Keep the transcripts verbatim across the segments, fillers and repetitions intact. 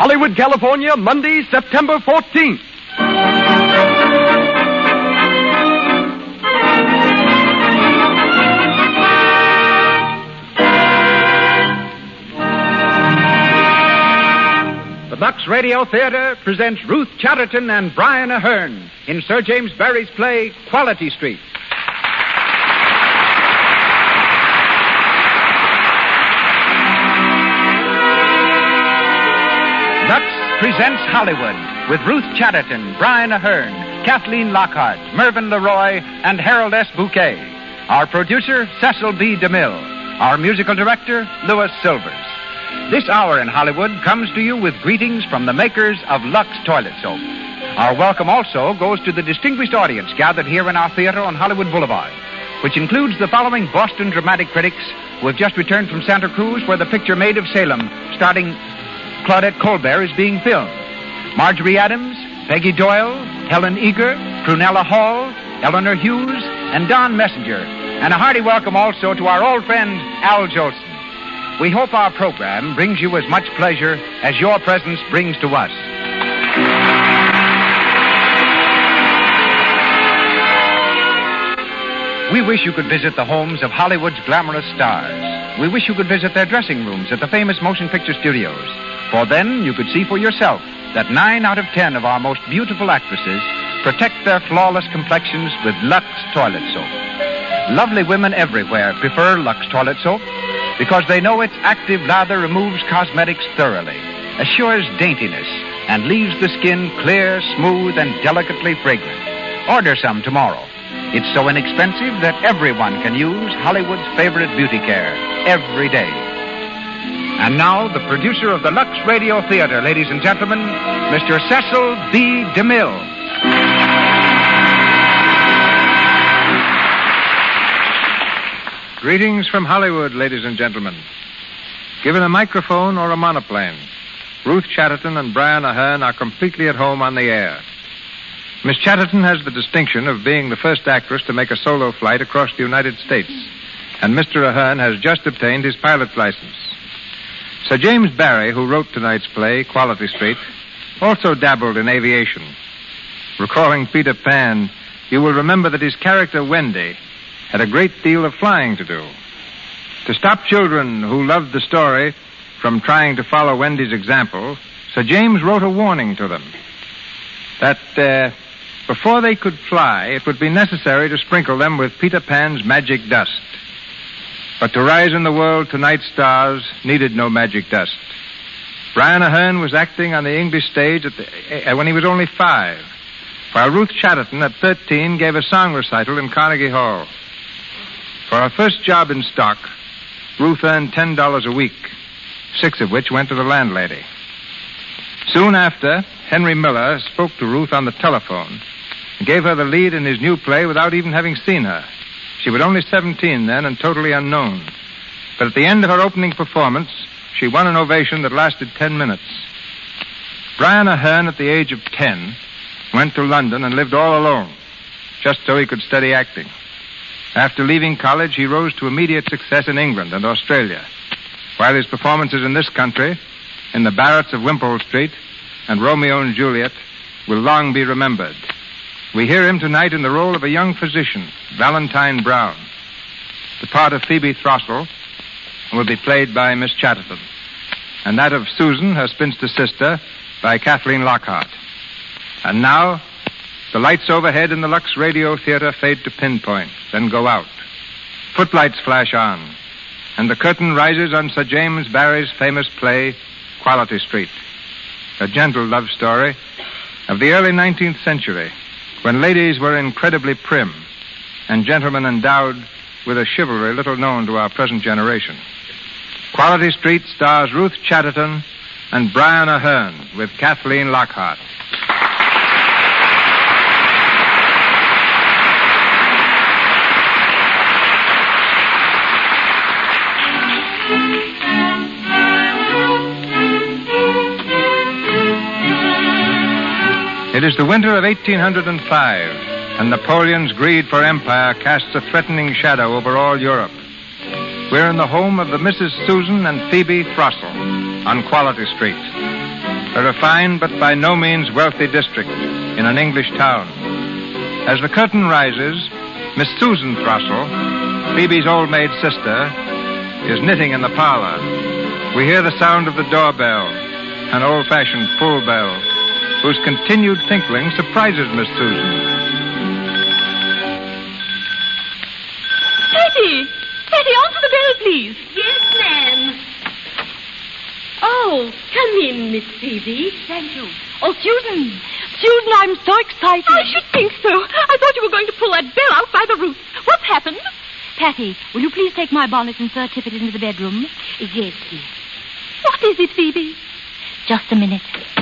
Hollywood, California, Monday, September fourteenth. The Lux Radio Theater presents Ruth Chatterton and Brian Ahern in Sir James Barrie's play, Quality Street. Lux presents Hollywood with Ruth Chatterton, Brian Ahern, Kathleen Lockhart, Mervyn LeRoy, and Harold S. Bouquet. Our producer, Cecil B. DeMille. Our musical director, Louis Silvers. This hour in Hollywood comes to you with greetings from the makers of Lux Toilet Soap. Our welcome also goes to the distinguished audience gathered here in our theater on Hollywood Boulevard, which includes the following Boston dramatic critics who have just returned from Santa Cruz, where the picture Maid of Salem, starring Claudette Colbert, is being filmed. Marjorie Adams, Peggy Doyle, Helen Eager, Prunella Hall, Eleanor Hughes, and Don Messenger. And a hearty welcome also to our old friend, Al Jolson. We hope our program brings you as much pleasure as your presence brings to us. We wish you could visit the homes of Hollywood's glamorous stars. We wish you could visit their dressing rooms at the famous motion picture studios. For then you could see for yourself that nine out of ten of our most beautiful actresses protect their flawless complexions with Lux Toilet Soap. Lovely women everywhere prefer Lux Toilet Soap because they know its active lather removes cosmetics thoroughly, assures daintiness, and leaves the skin clear, smooth, and delicately fragrant. Order some tomorrow. It's so inexpensive that everyone can use Hollywood's favorite beauty care every day. And now, the producer of the Lux Radio Theater, ladies and gentlemen, Mister Cecil B. DeMille. Greetings from Hollywood, ladies and gentlemen. Given a microphone or a monoplane, Ruth Chatterton and Brian Ahern are completely at home on the air. Miss Chatterton has the distinction of being the first actress to make a solo flight across the United States, and Mister Ahern has just obtained his pilot's license. Sir James Barrie, who wrote tonight's play, Quality Street, also dabbled in aviation. Recalling Peter Pan, you will remember that his character, Wendy, had a great deal of flying to do. To stop children who loved the story from trying to follow Wendy's example, Sir James wrote a warning to them that uh, before they could fly, it would be necessary to sprinkle them with Peter Pan's magic dust. But to rise in the world, tonight's stars needed no magic dust. Brian Ahern was acting on the English stage at the, uh, when he was only five, while Ruth Chatterton, at thirteen, gave a song recital in Carnegie Hall. For her first job in stock, Ruth earned ten dollars a week, six of which went to the landlady. Soon after, Henry Miller spoke to Ruth on the telephone and gave her the lead in his new play without even having seen her. She was only seventeen then and totally unknown. But at the end of her opening performance, she won an ovation that lasted ten minutes. Brian Ahern, at the age of ten, went to London and lived all alone, just so he could study acting. After leaving college, he rose to immediate success in England and Australia, while his performances in this country, in The Barretts of Wimpole Street and Romeo and Juliet, will long be remembered. We hear him tonight in the role of a young physician, Valentine Brown. The part of Phoebe Throstle will be played by Miss Chatterton, and that of Susan, her spinster sister, by Kathleen Lockhart. And now, the lights overhead in the Lux Radio Theater fade to pinpoint, then go out. Footlights flash on, and the curtain rises on Sir James Barrie's famous play, Quality Street, a gentle love story of the early nineteenth century, when ladies were incredibly prim and gentlemen endowed with a chivalry little known to our present generation. Quality Street stars Ruth Chatterton and Brian Ahern with Kathleen Lockhart. It is the winter of eighteen oh five, and Napoleon's greed for empire casts a threatening shadow over all Europe. We're in the home of the Missus Susan and Phoebe Throstle on Quality Street. a refined but by no means wealthy district in an English town. As the curtain rises, Miss Susan Throssell, Phoebe's old maid sister, is knitting in the parlor. We hear the sound of the doorbell, an old-fashioned pull bell, whose continued tinkling surprises Miss Susan. Patty! Patty, answer the bell, please. Yes, ma'am. Oh, come in, Miss Phoebe. Thank you. Oh, Susan. Susan, I'm so excited. I should think so. I thought you were going to pull that bell out by the roots. What's happened? Patty, will you please take my bonnet and fur tippet into the bedroom? Yes, miss. What is it, Phoebe? Just a minute.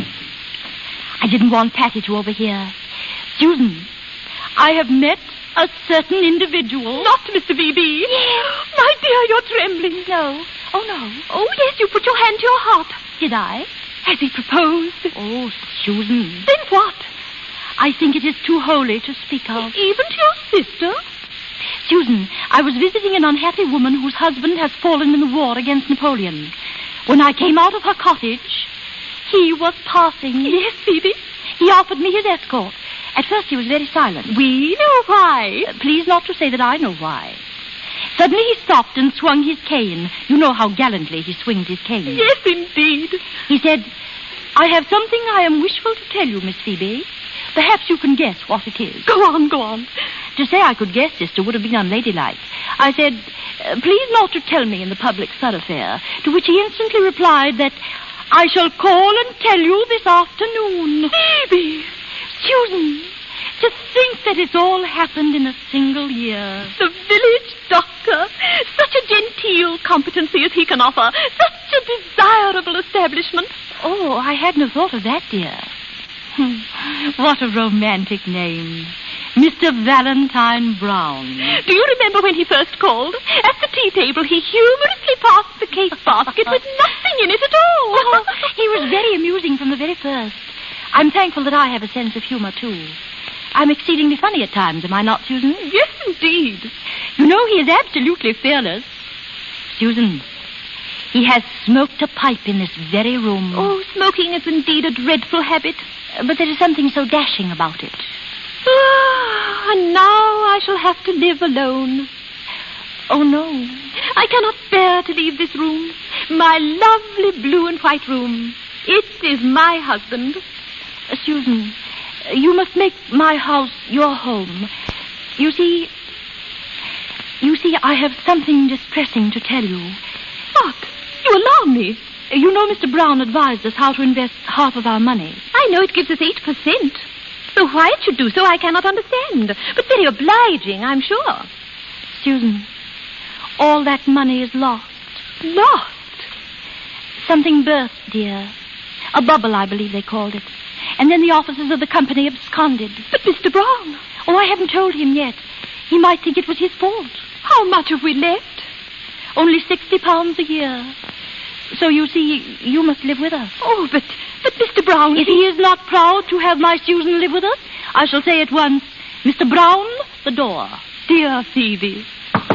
I didn't want Patty to overhear. Susan, I have met a certain individual. Not Mister B B. Yes. My dear, you're trembling. No. Oh, no. Oh, yes, you put your hand to your heart. Did I? Has he proposed? Oh, Susan. Then what? I think it is too holy to speak of. Even to your sister? Susan, I was visiting an unhappy woman whose husband has fallen in the war against Napoleon. When I came out of her cottage, he was passing. Yes, Phoebe. He offered me his escort. At first he was very silent. We know why. Uh, please not to say that I know why. Suddenly he stopped and swung his cane. You know how gallantly he swings his cane. Yes, indeed. He said, I have something I am wishful to tell you, Miss Phoebe. Perhaps you can guess what it is. Go on, go on. To say I could guess, sister, would have been unladylike. I said, uh, please not to tell me in the public thoroughfare, to which he instantly replied that I shall call and tell you this afternoon. Phoebe! Susan, to think that it's all happened in a single year. The village doctor. Such a genteel competency as he can offer. Such a desirable establishment. Oh, I had no thought of that, dear. What a romantic name. Mister Valentine Brown. Do you remember when he first called? At the tea table, he humorously passed the cake basket with nothing in it at all. Oh, he was very amusing from the very first. I'm thankful that I have a sense of humor, too. I'm exceedingly funny at times, am I not, Susan? Yes, indeed. You know, he is absolutely fearless. Susan, he has smoked a pipe in this very room. Oh, smoking is indeed a dreadful habit. But there is something so dashing about it. Ah, and now I shall have to live alone. Oh, no. I cannot bear to leave this room. My lovely blue and white room. It is my husband. Uh, Susan, you must make my house your home. You see... You see, I have something distressing to tell you. What? You alarm me. You know Mister Brown advised us how to invest half of our money. I know it gives us eight percent. So why it should do so, I cannot understand. But very obliging, I'm sure. Susan, all that money is lost. Lost? Something burst, dear. A bubble, I believe they called it. And then the officers of the company absconded. But Mister Brown? Oh, I haven't told him yet. He might think it was his fault. How much have we left? Only sixty pounds a year. So, you see, you must live with us. Oh, but, but Mister Brown... If he is not proud to have my Susan live with us, I shall say at once, Mister Brown, the door. Dear Phoebe.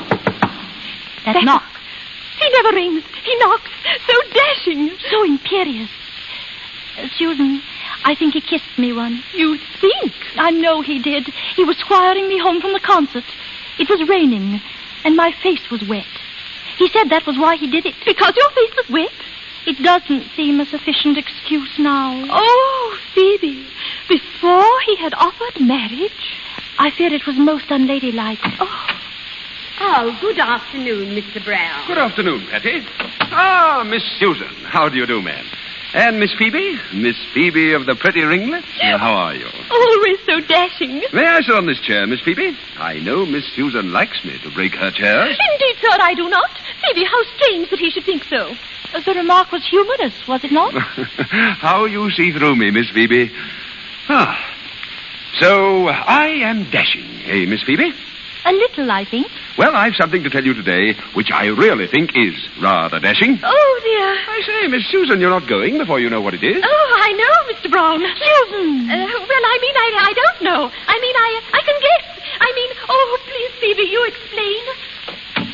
That, that knock. He never rings. He knocks. So dashing. So imperious. Uh, Susan, I think he kissed me once. You think? I know he did. He was squiring me home from the concert. It was raining, and my face was wet. He said that was why he did it. Because your face was wet? It doesn't seem a sufficient excuse now. Oh, Phoebe, before he had offered marriage? I fear it was most unladylike. Oh. Oh, good afternoon, Mister Brown. Good afternoon, Patty. Ah, Miss Susan. How do you do, ma'am? And Miss Phoebe? Miss Phoebe of the pretty ringlets? How are you? Always so dashing. May I sit on this chair, Miss Phoebe? I know Miss Susan likes me to break her chairs. Indeed, sir, I do not. Phoebe, how strange that he should think so. The remark was humorous, was it not? How you see through me, Miss Phoebe. Ah. So, I am dashing, eh, Miss Phoebe? A little, I think. Well, I've something to tell you today, which I really think is rather dashing. Oh, dear. I say, Miss Susan, you're not going before you know what it is. Oh, I know, Mister Brown. Susan! Uh, well, I mean, I, I don't know. I mean, I, I can guess. I mean, oh, please, Phoebe, you explain.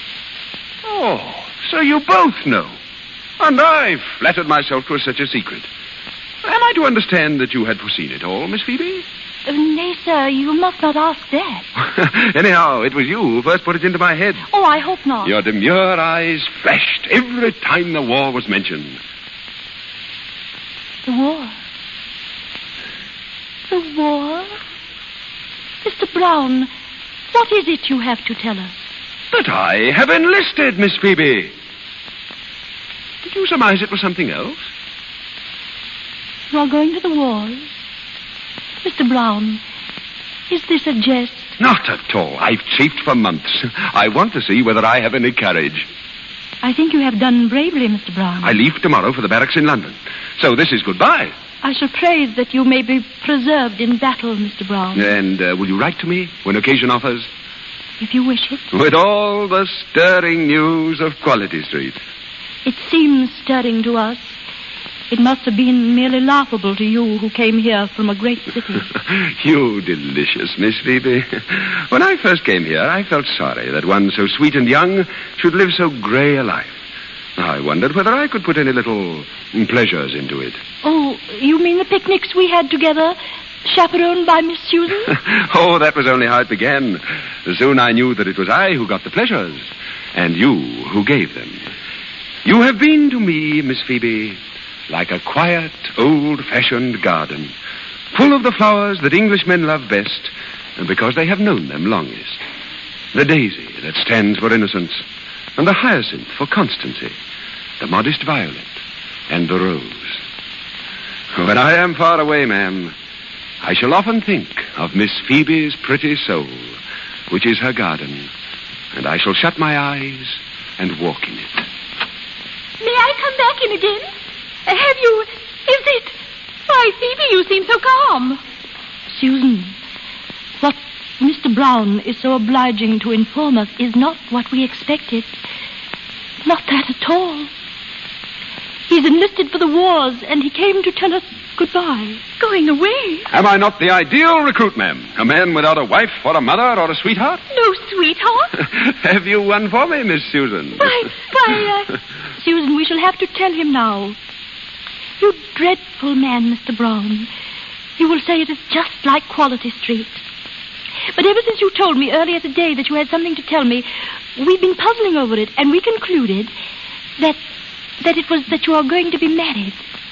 Oh, so you both know. And I flattered myself 'twas such a secret. I to understand that you had foreseen it all, Miss Phoebe? Uh, nay, sir, you must not ask that. Anyhow, it was you who first put it into my head. Oh, I hope not. Your demure eyes flashed every time the war was mentioned. The war? The war? Mister Brown, what is it you have to tell us? But I have enlisted, Miss Phoebe. Did you surmise it was something else? You are going to the wars? Mister Brown, is this a jest? Not at all. I've chafed for months. I want to see whether I have any courage. I think you have done bravely, Mister Brown. I leave tomorrow for the barracks in London. So this is goodbye. I shall pray that you may be preserved in battle, Mister Brown. And uh, will you write to me when occasion offers? If you wish it. With all the stirring news of Quality Street. It seems stirring to us. It must have been merely laughable to you who came here from a great city. You delicious Miss Phoebe. When I first came here, I felt sorry that one so sweet and young should live so grey a life. I wondered whether I could put any little pleasures into it. Oh, you mean the picnics we had together, chaperoned by Miss Susan? Oh, that was only how it began. Soon I knew that it was I who got the pleasures, and you who gave them. You have been to me, Miss Phoebe, like a quiet, old-fashioned garden, full of the flowers that Englishmen love best, because they have known them longest. The daisy that stands for innocence, and the hyacinth for constancy, the modest violet, and the rose. When I am far away, ma'am, I shall often think of Miss Phoebe's pretty soul, which is her garden, and I shall shut my eyes and walk in it. May I come back in again? Have you... Is it... Why, Phoebe, you seem so calm. Susan, what Mister Brown is so obliging to inform us is not what we expected. Not that at all. He's enlisted for the wars, and he came to tell us goodbye. Going away? Am I not the ideal recruit, ma'am? A man without a wife or a mother or a sweetheart? No sweetheart? Have you one for me, Miss Susan? Why, why, uh... Susan, we shall have to tell him now. You dreadful man, Mister Brown. You will say it is just like Quality Street. But ever since you told me earlier today that you had something to tell me, we've been puzzling over it, and we concluded that that it was that you are going to be married.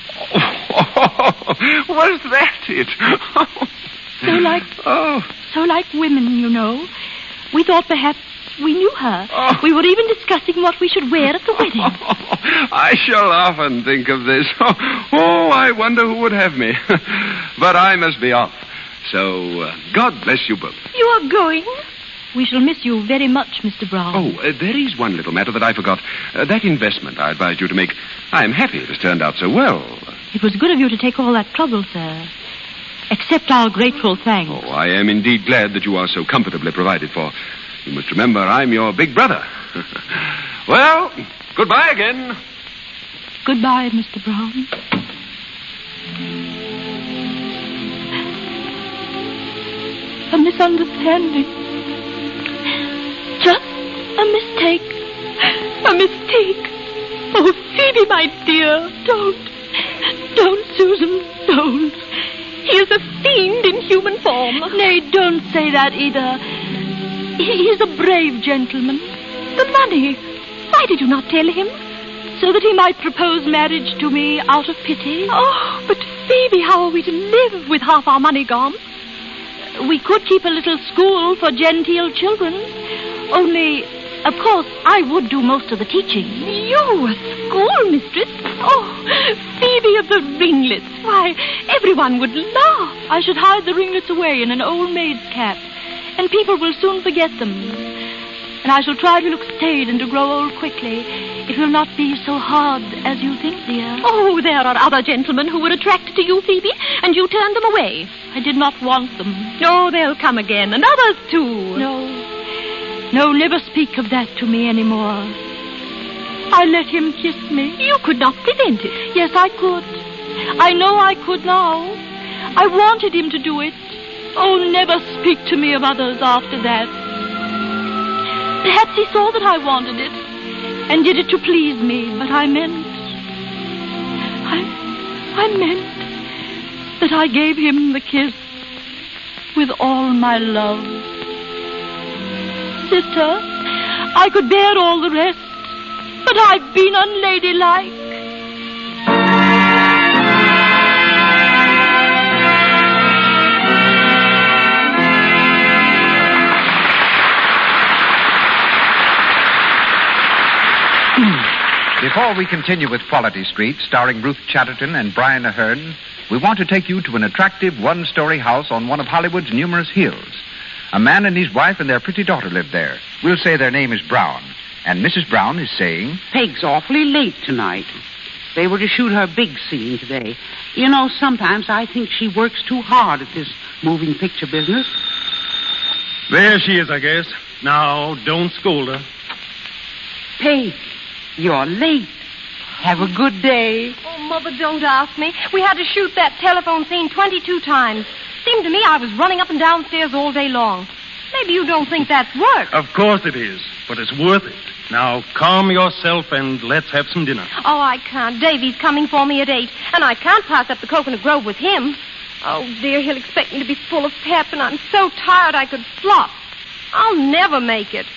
Oh, was that it? So like, oh. so like women, you know. We thought perhaps we knew her. Oh. We were even discussing what we should wear at the wedding. Oh, I shall often think of this. Oh, oh, I wonder who would have me. But I must be off. So, uh, God bless you both. You are going? We shall miss you very much, Mister Brown. Oh, uh, there is one little matter that I forgot. Uh, that investment I advised you to make. I am happy it has turned out so well. It was good of you to take all that trouble, sir. Accept our grateful thanks. Oh, I am indeed glad that you are so comfortably provided for. You must remember I'm your big brother. Well, goodbye again. Goodbye, Mister Brown. A misunderstanding. Just a mistake. A mistake. Oh, Phoebe, my dear, don't. Don't, Susan, don't. He is a fiend in human form. Nay, don't say that either. He is a brave gentleman. The money. Why did you not tell him? So that he might propose marriage to me out of pity? Oh, but Phoebe, how are we to live with half our money gone? We could keep a little school for genteel children. Only, of course, I would do most of the teaching. You, a schoolmistress? Oh, Phoebe of the ringlets. Why, everyone would laugh. I should hide the ringlets away in an old maid's cap, and people will soon forget them. And I shall try to look staid and to grow old quickly. It will not be so hard as you think, dear. Oh, there are other gentlemen who were attracted to you, Phoebe, and you turned them away. I did not want them. Oh, they'll come again, and others too. No. No, never speak of that to me anymore. I let him kiss me. You could not prevent it. Yes, I could. I know I could now. I wanted him to do it. Oh, never speak to me of others after that. Perhaps he saw that I wanted it and did it to please me, but I meant... I... I meant... that I gave him the kiss with all my love. Sister, I could bear all the rest, but I've been unladylike. Before we continue with Quality Street, starring Ruth Chatterton and Brian Aherne, we want to take you to an attractive one-story house on one of Hollywood's numerous hills. A man and his wife and their pretty daughter live there. We'll say their name is Brown. And Missus Brown is saying... Peg's awfully late tonight. They were to shoot her big scene today. You know, sometimes I think she works too hard at this moving picture business. There she is, I guess. Now, don't scold her. Peg, you're late. Have a good day. Oh, Mother, don't ask me. We had to shoot that telephone scene twenty-two times. Seemed to me I was running up and downstairs all day long. Maybe you don't think that's work. Of course it is, but it's worth it. Now, calm yourself and let's have some dinner. Oh, I can't. Davy's coming for me at eight, and I can't pass up the Coconut Grove with him. Oh, dear, he'll expect me to be full of pep, and I'm so tired I could flop. I'll never make it.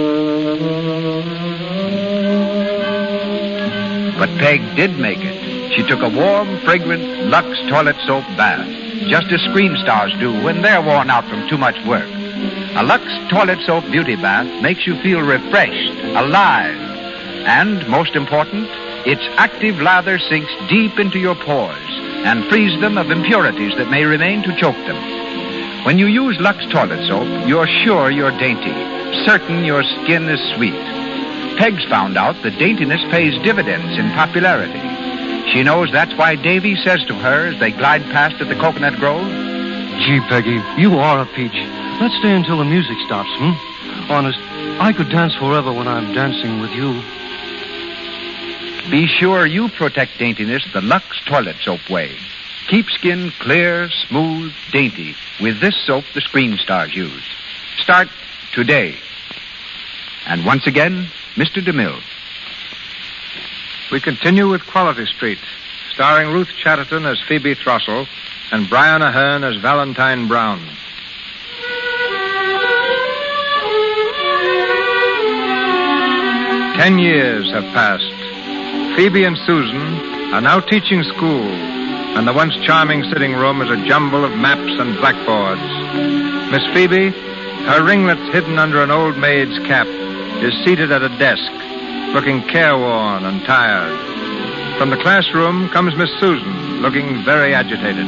But Peg did make it. She took a warm, fragrant Lux toilet soap bath, just as screen stars do when they're worn out from too much work. A Lux toilet soap beauty bath makes you feel refreshed, alive. And, most important, its active lather sinks deep into your pores and frees them of impurities that may remain to choke them. When you use Lux toilet soap, you're sure you're dainty, certain your skin is sweet. Peg's found out that daintiness pays dividends in popularity. She knows that's why Davy says to her as they glide past at the Coconut Grove, "Gee, Peggy, you are a peach. Let's stay until the music stops, hmm? Honest, I could dance forever when I'm dancing with you." Be sure you protect daintiness the Lux toilet soap way. Keep skin clear, smooth, dainty with this soap the screen stars use. Start today. And once again, Mister DeMille. We continue with Quality Street, starring Ruth Chatterton as Phoebe Throssell and Brian Aherne as Valentine Brown. Ten years have passed. Phoebe and Susan are now teaching school, and the once charming sitting room is a jumble of maps and blackboards. Miss Phoebe, her ringlets hidden under an old maid's cap, is seated at a desk, looking careworn and tired. From the classroom comes Miss Susan, looking very agitated.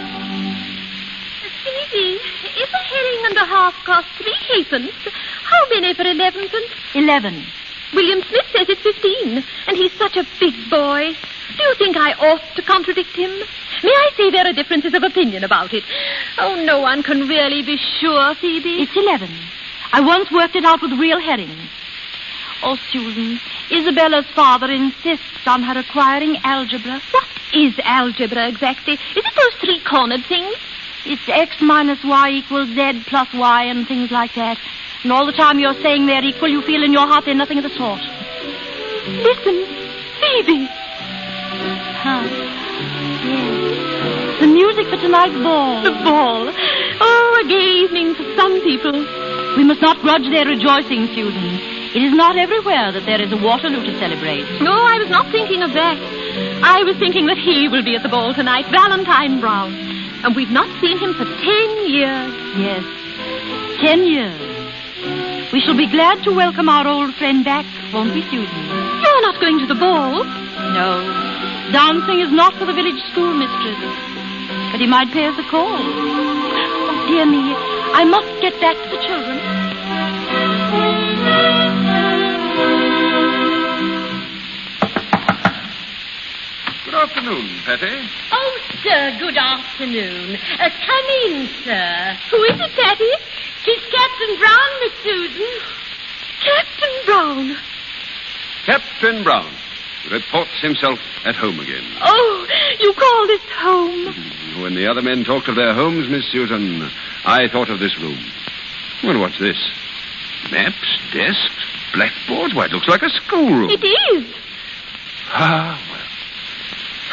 Phoebe, if a herring and a half costs three halfpence, how many for elevenpence? Eleven. William Smith says it's fifteen, and he's such a big boy. Do you think I ought to contradict him? May I say there are differences of opinion about it? Oh, no one can really be sure, Phoebe. It's eleven. I once worked it out with real herrings. Oh, Susan, Isabella's father insists on her acquiring algebra. What is algebra exactly? Is it those three-cornered things? It's x minus y equals z plus y and things like that. And all the time you're saying they're equal, you feel in your heart they're nothing of the sort. Listen, Phoebe. Huh. Yes. The music for tonight's ball. The ball. Oh, a gay evening for some people. We must not grudge their rejoicing, Susan. It is not everywhere that there is a Waterloo to celebrate. No, I was not thinking of that. I was thinking that he will be at the ball tonight, Valentine Brown. And we've not seen him for ten years. Yes, ten years. We shall be glad to welcome our old friend back, won't we, Susan? You're not going to the ball? No. Dancing is not for the village schoolmistress. But he might pay us a call. Oh, dear me. I must get back to the children. Good afternoon, Patty. Oh, sir, good afternoon. Uh, come in, sir. Who is it, Patty? She's Captain Brown, Miss Susan. Captain Brown. Captain Brown reports himself at home again. Oh, you call this home? When the other men talked of their homes, Miss Susan, I thought of this room. Well, what's this? Maps, desks, blackboards. Why, it looks like a schoolroom. It is. Ah, well.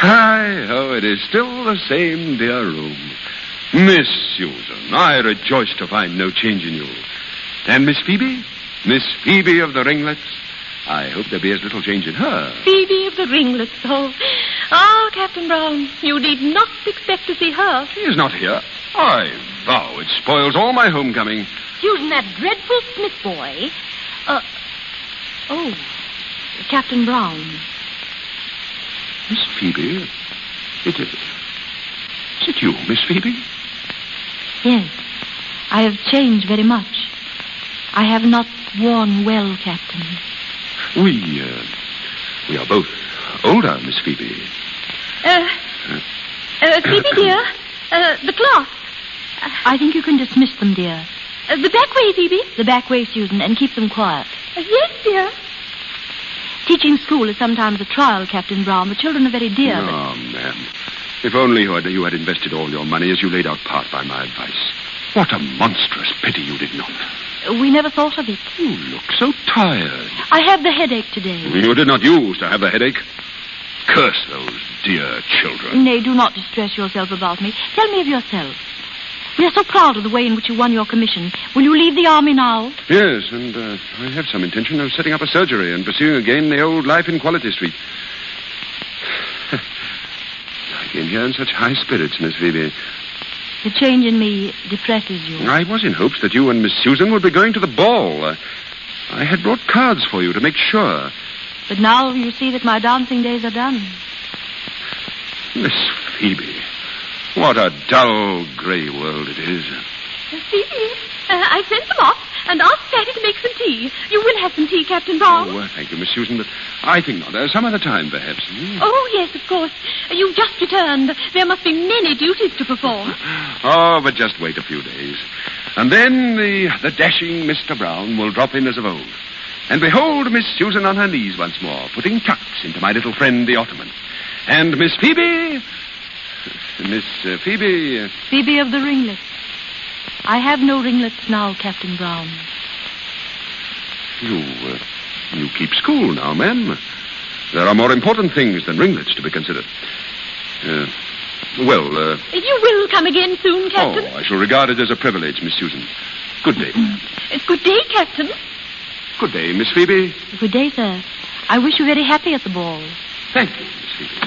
Hi, oh, it is still the same dear room. Miss Susan, I rejoice to find no change in you. And Miss Phoebe? Miss Phoebe of the ringlets? I hope there be as little change in her. Phoebe of the ringlets, oh. Ah, Captain Brown, you need not expect to see her. She is not here. I vow it spoils all my homecoming. Susan, that dreadful Smith boy. Uh, oh, Captain Brown. Miss Phoebe? It is... Is it you, Miss Phoebe? Yes. I have changed very much. I have not worn well, Captain. We, uh, we are both older, Miss Phoebe. Uh, uh, Phoebe, dear, uh, the cloth. Uh, I think you can dismiss them, dear. Uh, the back way, Phoebe. The back way, Susan, and keep them quiet. Uh, yes, dear. Teaching school is sometimes a trial, Captain Brown. The children are very dear. Oh, but... ma'am. If only you had, you had invested all your money as you laid out part by my advice. What a monstrous pity you did not. We never thought of it. You look so tired. I have the headache today. You did not use to have the headache. Curse those dear children. Nay, do not distress yourself about me. Tell me of yourself. We are so proud of the way in which you won your commission. Will you leave the army now? Yes, and uh, I have some intention of setting up a surgery and pursuing again the old life in Quality Street. I came here in such high spirits, Miss Phoebe. The change in me depresses you. I was in hopes that you and Miss Susan would be going to the ball. Uh, I had brought cards for you to make sure. But now you see that my dancing days are done. Miss Phoebe, what a dull, grey world it is. Uh, Phoebe, uh, I sent them off and asked Fatty to make some tea. You will have some tea, Captain Brown. Oh, uh, thank you, Miss Susan, but I think not. Uh, some other time, perhaps. Hmm? Oh, yes, of course. You've just returned. There must be many duties to perform. Oh, but just wait a few days. And then the, the dashing Mister Brown will drop in as of old. And behold Miss Susan on her knees once more, putting tucks into my little friend, the Ottoman. And Miss Phoebe... Miss uh, Phoebe... Uh... Phoebe of the ringlets. I have no ringlets now, Captain Brown. You, uh, you keep school now, ma'am. There are more important things than ringlets to be considered. Uh, well, uh... You will come again soon, Captain? Oh, I shall regard it as a privilege, Miss Susan. Good day. Uh, good day, Captain. Good day, Miss Phoebe. Good day, sir. I wish you very happy at the ball. Thank you, Miss Phoebe.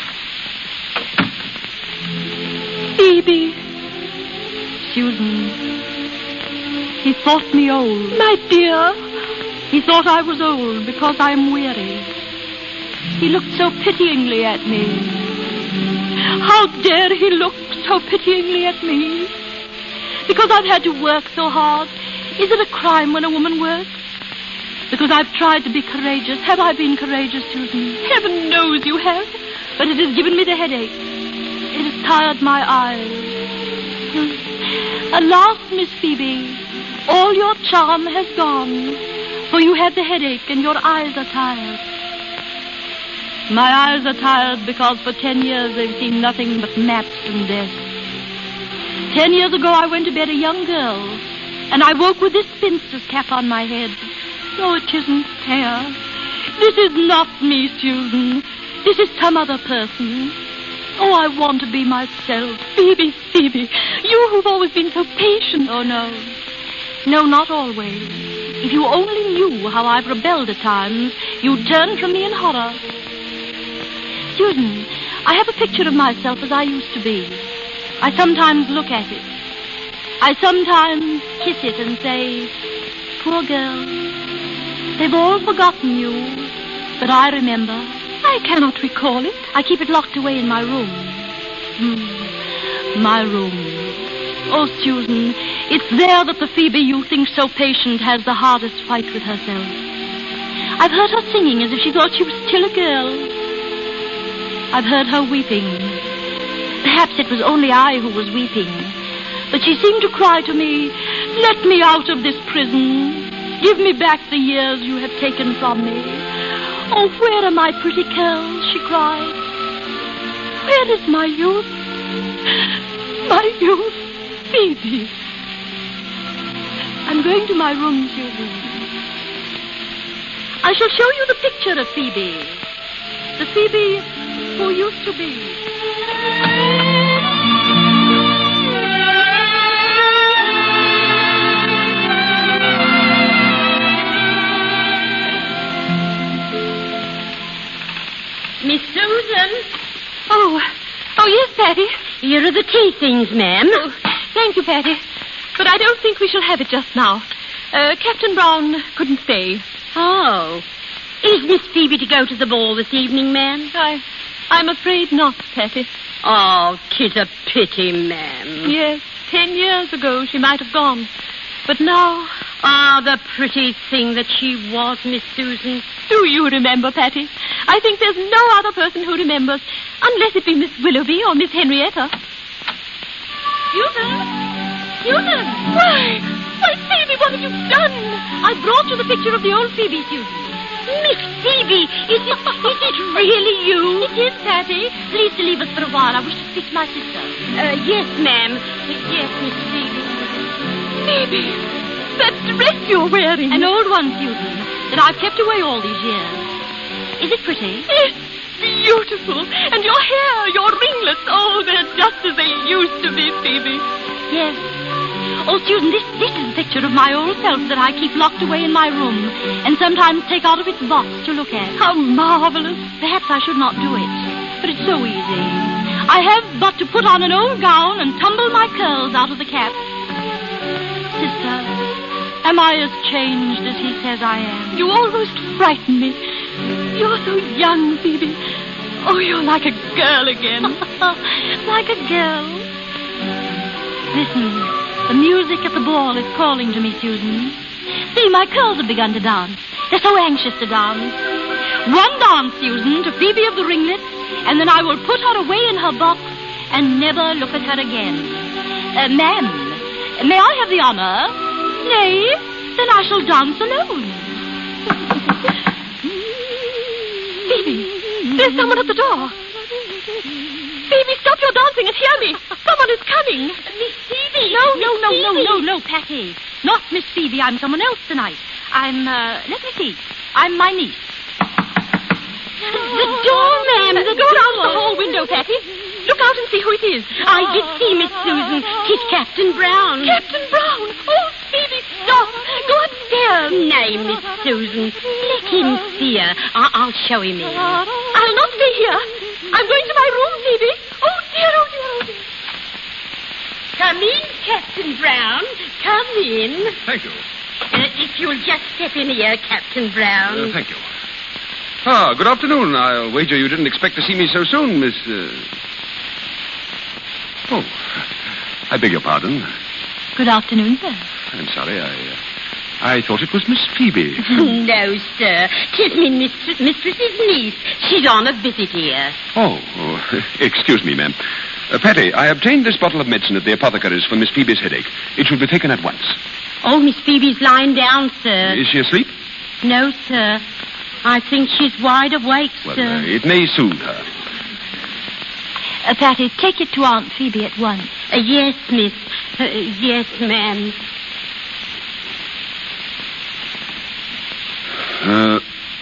Phoebe. Susan. He thought me old. My dear. He thought I was old because I'm weary. He looked so pityingly at me. How dare he look so pityingly at me? Because I've had to work so hard. Is it a crime when a woman works? Because I've tried to be courageous. Have I been courageous, Susan? Heaven knows you have. But it has given me the headache. It has tired my eyes. Alas, Miss Phoebe, all your charm has gone, for you had the headache and your eyes are tired. My eyes are tired because for ten years they've seen nothing but maps and death. Ten years ago I went to bed a young girl, and I woke with this spinster's cap on my head. Oh, it isn't fair. This is not me, Susan. This is some other person. Oh, I want to be myself. Phoebe, Phoebe, you who've always been so patient. Oh, no. No, not always. If you only knew how I've rebelled at times, you'd turn from me in horror. Susan, I have a picture of myself as I used to be. I sometimes look at it. I sometimes kiss it and say, poor girl, they've all forgotten you, but I remember. I cannot recall it. I keep it locked away in my room. Hmm. My room. Oh, Susan, it's there that the Phoebe you think so patient has the hardest fight with herself. I've heard her singing as if she thought she was still a girl. I've heard her weeping. Perhaps it was only I who was weeping. But she seemed to cry to me, let me out of this prison. Give me back the years you have taken from me. Oh, where are my pretty curls, she cried. Where is my youth? My youth, Phoebe. I'm going to my room, Susan. I shall show you the picture of Phoebe. The Phoebe who used to be. Miss Susan. Oh, oh yes, Patty. Here are the tea things, ma'am. Oh, thank you, Patty. But I don't think we shall have it just now. Uh, Captain Brown couldn't stay. Oh. Is Miss Phoebe to go to the ball this evening, ma'am? I, I'm afraid not, Patty. Oh, 'tis a pity, ma'am. Yes, ten years ago she might have gone. But now... Ah, the pretty thing that she was, Miss Susan. Do you remember, Patty? I think there's no other person who remembers, unless it be Miss Willoughby or Miss Henrietta. Susan! Susan! Why? Why, Phoebe, what have you done? I brought you the picture of the old Phoebe, Susan. Miss Phoebe, is it, is it really you? It is, Patty. Please to leave us for a while. I wish to speak to my sister. Uh, yes, ma'am. Yes, Miss Phoebe. Phoebe, that dress you're wearing. An old one, Susan, that I've kept away all these years. Is it pretty? It's beautiful. And your hair, your ringlets, oh, they're just as they used to be, Phoebe. Yes. Oh, Susan, this, this is a picture of my old self that I keep locked away in my room and sometimes take out of its box to look at. How marvelous. Perhaps I should not do it, but it's so easy. I have but to put on an old gown and tumble my curls out of the cap. Sister, am I as changed as he says I am? You almost frighten me. You're so young, Phoebe. Oh, you're like a girl again. Like a girl? Listen, the music at the ball is calling to me, Susan. See, my curls have begun to dance. They're so anxious to dance. One dance, Susan, to Phoebe of the ringlets, and then I will put her away in her box and never look at her again. Uh, ma'am, may I have the honor? Nay, then I shall dance alone. Phoebe, there's someone at the door. Phoebe, stop your dancing and hear me. Someone is coming. Miss Phoebe. No, no, Miss no, no, Phoebe. no, no, Patty. Not Miss Phoebe. I'm someone else tonight. I'm, uh, let me see. I'm my niece. The door, ma'am. The Go door. round to the hall window, Patty. Look out and see who it is. I did see Miss Susan. 'Tis Captain Brown. Captain Brown. Oh, Phoebe, stop. Go upstairs. Nay, Miss Susan. Let him see her. I- I'll show him in. I'll not stay here. I'm going to my room, Phoebe. Oh, dear, oh, dear, oh, dear. Come in, Captain Brown. Come in. Thank you. Uh, if you'll just step in here, Captain Brown. Uh, thank you. Ah, good afternoon. I'll wager you didn't expect to see me so soon, Miss... Uh... Oh, I beg your pardon. Good afternoon, sir. I'm sorry, I... Uh... I thought it was Miss Phoebe. No, sir. 'Tis me mistress, mistress's niece. She's on a visit here. Oh, oh excuse me, ma'am. Uh, Patty, I obtained this bottle of medicine at the apothecary's for Miss Phoebe's headache. It should be taken at once. Oh, Miss Phoebe's lying down, sir. Is she asleep? No, sir. I think she's wide awake, Well, sir. uh, it may soothe her. Uh, Patty, take it to Aunt Phoebe at once. Uh, yes, miss. Uh, yes, ma'am. Uh,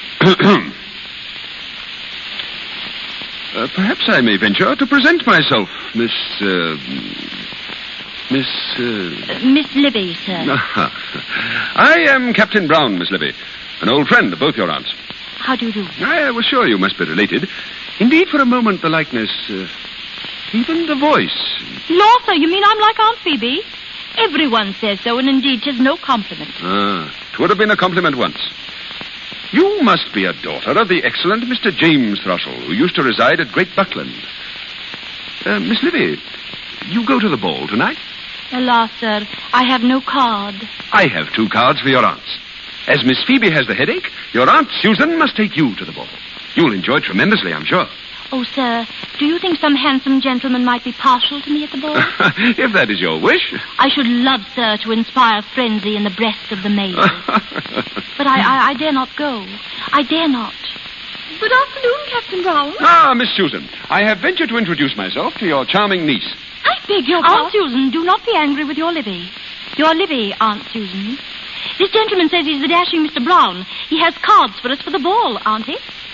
uh, perhaps I may venture to present myself, Miss, uh, Miss, uh... Uh, Miss Libby, sir. I am Captain Brown, Miss Libby, an old friend of both your aunts. How do you do? I was sure you must be related. Indeed, for a moment, the likeness, uh, even the voice. Law, sir, you mean I'm like Aunt Phoebe? Everyone says so, and indeed 'tis no compliment. Ah, 'twould have been a compliment once. You must be a daughter of the excellent Mister James Thrushell, who used to reside at Great Buckland. Uh, Miss Libby, you go to the ball tonight? Alas, sir, I have no card. I have two cards for your aunts. As Miss Phoebe has the headache, your Aunt Susan must take you to the ball. You'll enjoy it tremendously, I'm sure. Oh, sir, do you think some handsome gentleman might be partial to me at the ball? If that is your wish. I should love, sir, to inspire frenzy in the breast of the maid. But I, I, I dare not go. I dare not. Good afternoon, Captain Brown. Ah, Miss Susan, I have ventured to introduce myself to your charming niece. I beg your Aunt pardon. Susan, do not be angry with your Libby. Your Libby, Aunt Susan. This gentleman says he's the dashing Mister Brown. He has cards for us for the ball, auntie.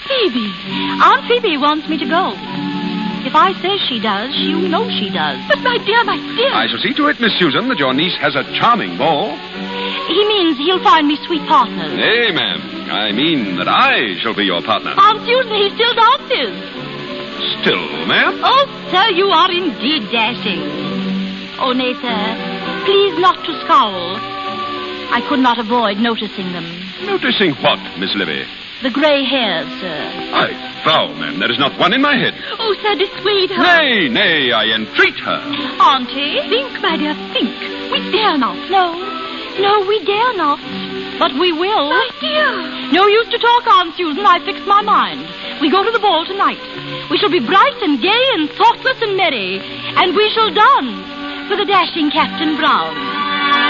Phoebe, Aunt Phoebe wants me to go. If I say she does, she'll know she does. But, my dear, my dear. I shall see to it, Miss Susan, that your niece has a charming ball. He means he'll find me sweet partners. Nay, ma'am. I mean that I shall be your partner. Aunt Susan, he still dances. Still, ma'am? Oh, sir, you are indeed dashing. Oh, nay, sir, please not to scowl. I could not avoid noticing them. Noticing what, Miss Livy? The grey hairs, sir. I vow, ma'am, there is not one in my head. Oh, sir, dissuade her. Nay, nay, I entreat her. Auntie? Think, my dear, think. We dare not. No, no, we dare not. But we will. My dear. No use to talk, Aunt Susan. I fixed my mind. We go to the ball tonight. We shall be bright and gay and thoughtless and merry. And we shall dance for the dashing Captain Brown.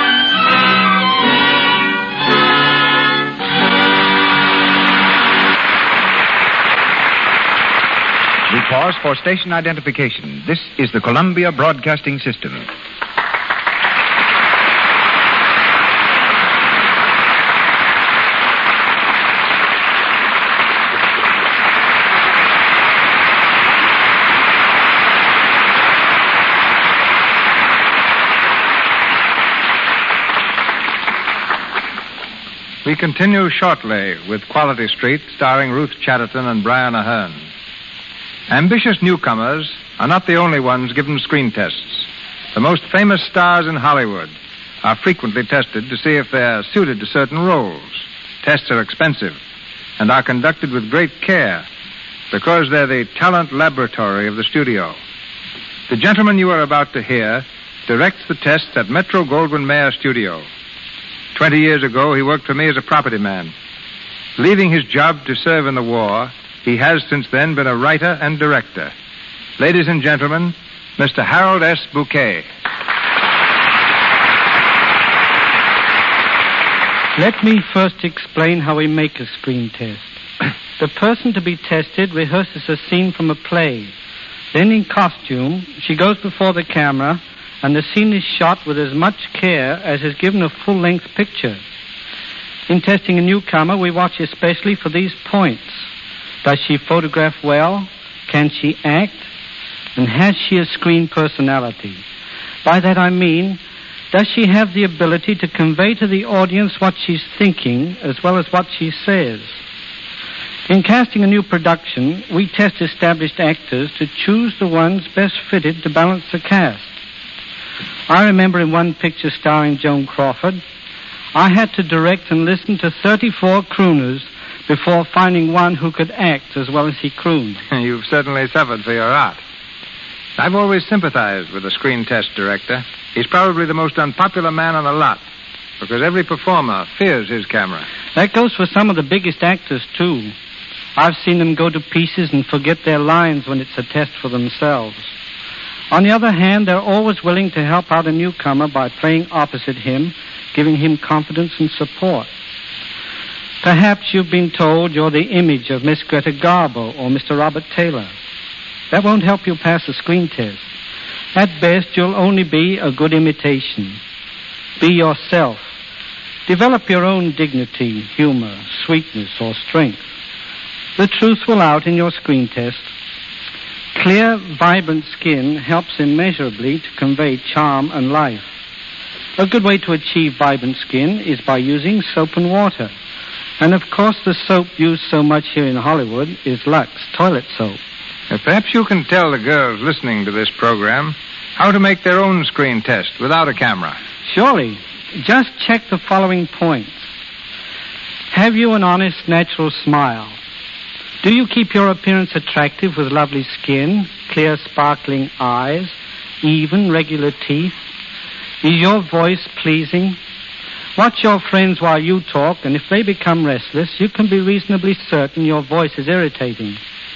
We pause for station identification. This is the Columbia Broadcasting System. We continue shortly with Quality Street, starring Ruth Chatterton and Brian Ahern. Ambitious newcomers are not the only ones given screen tests. The most famous stars in Hollywood are frequently tested to see if they're suited to certain roles. Tests are expensive and are conducted with great care because they're the talent laboratory of the studio. The gentleman you are about to hear directs the tests at Metro Goldwyn Mayer Studio. Twenty years ago, he worked for me as a property man. Leaving his job to serve in the war, he has since then been a writer and director. Ladies and gentlemen, Mister Harold S. Bouquet. Let me first explain how we make a screen test. The person to be tested rehearses a scene from a play. Then in costume, she goes before the camera, and the scene is shot with as much care as is given a full-length picture. In testing a newcomer, we watch especially for these points. Does she photograph well? Can she act? And has she a screen personality? By that I mean, does she have the ability to convey to the audience what she's thinking as well as what she says? In casting a new production, we test established actors to choose the ones best fitted to balance the cast. I remember in one picture starring Joan Crawford, I had to direct and listen to thirty-four crooners before finding one who could act as well as he crooned. You've certainly suffered for your art. I've always sympathized with the screen test director. He's probably the most unpopular man on the lot, because every performer fears his camera. That goes for some of the biggest actors, too. I've seen them go to pieces and forget their lines when it's a test for themselves. On the other hand, they're always willing to help out a newcomer by playing opposite him, giving him confidence and support. Perhaps you've been told you're the image of Miss Greta Garbo or Mister Robert Taylor. That won't help you pass a screen test. At best, you'll only be a good imitation. Be yourself. Develop your own dignity, humor, sweetness, or strength. The truth will out in your screen test. Clear, vibrant skin helps immeasurably to convey charm and life. A good way to achieve vibrant skin is by using soap and water. And, of course, the soap used so much here in Hollywood is Lux toilet soap. Now, perhaps you can tell the girls listening to this program how to make their own screen test without a camera. Surely. Just check the following points. Have you an honest, natural smile? Do you keep your appearance attractive with lovely skin, clear, sparkling eyes, even, regular teeth? Is your voice pleasing? Watch your friends while you talk, and if they become restless, you can be reasonably certain your voice is irritating.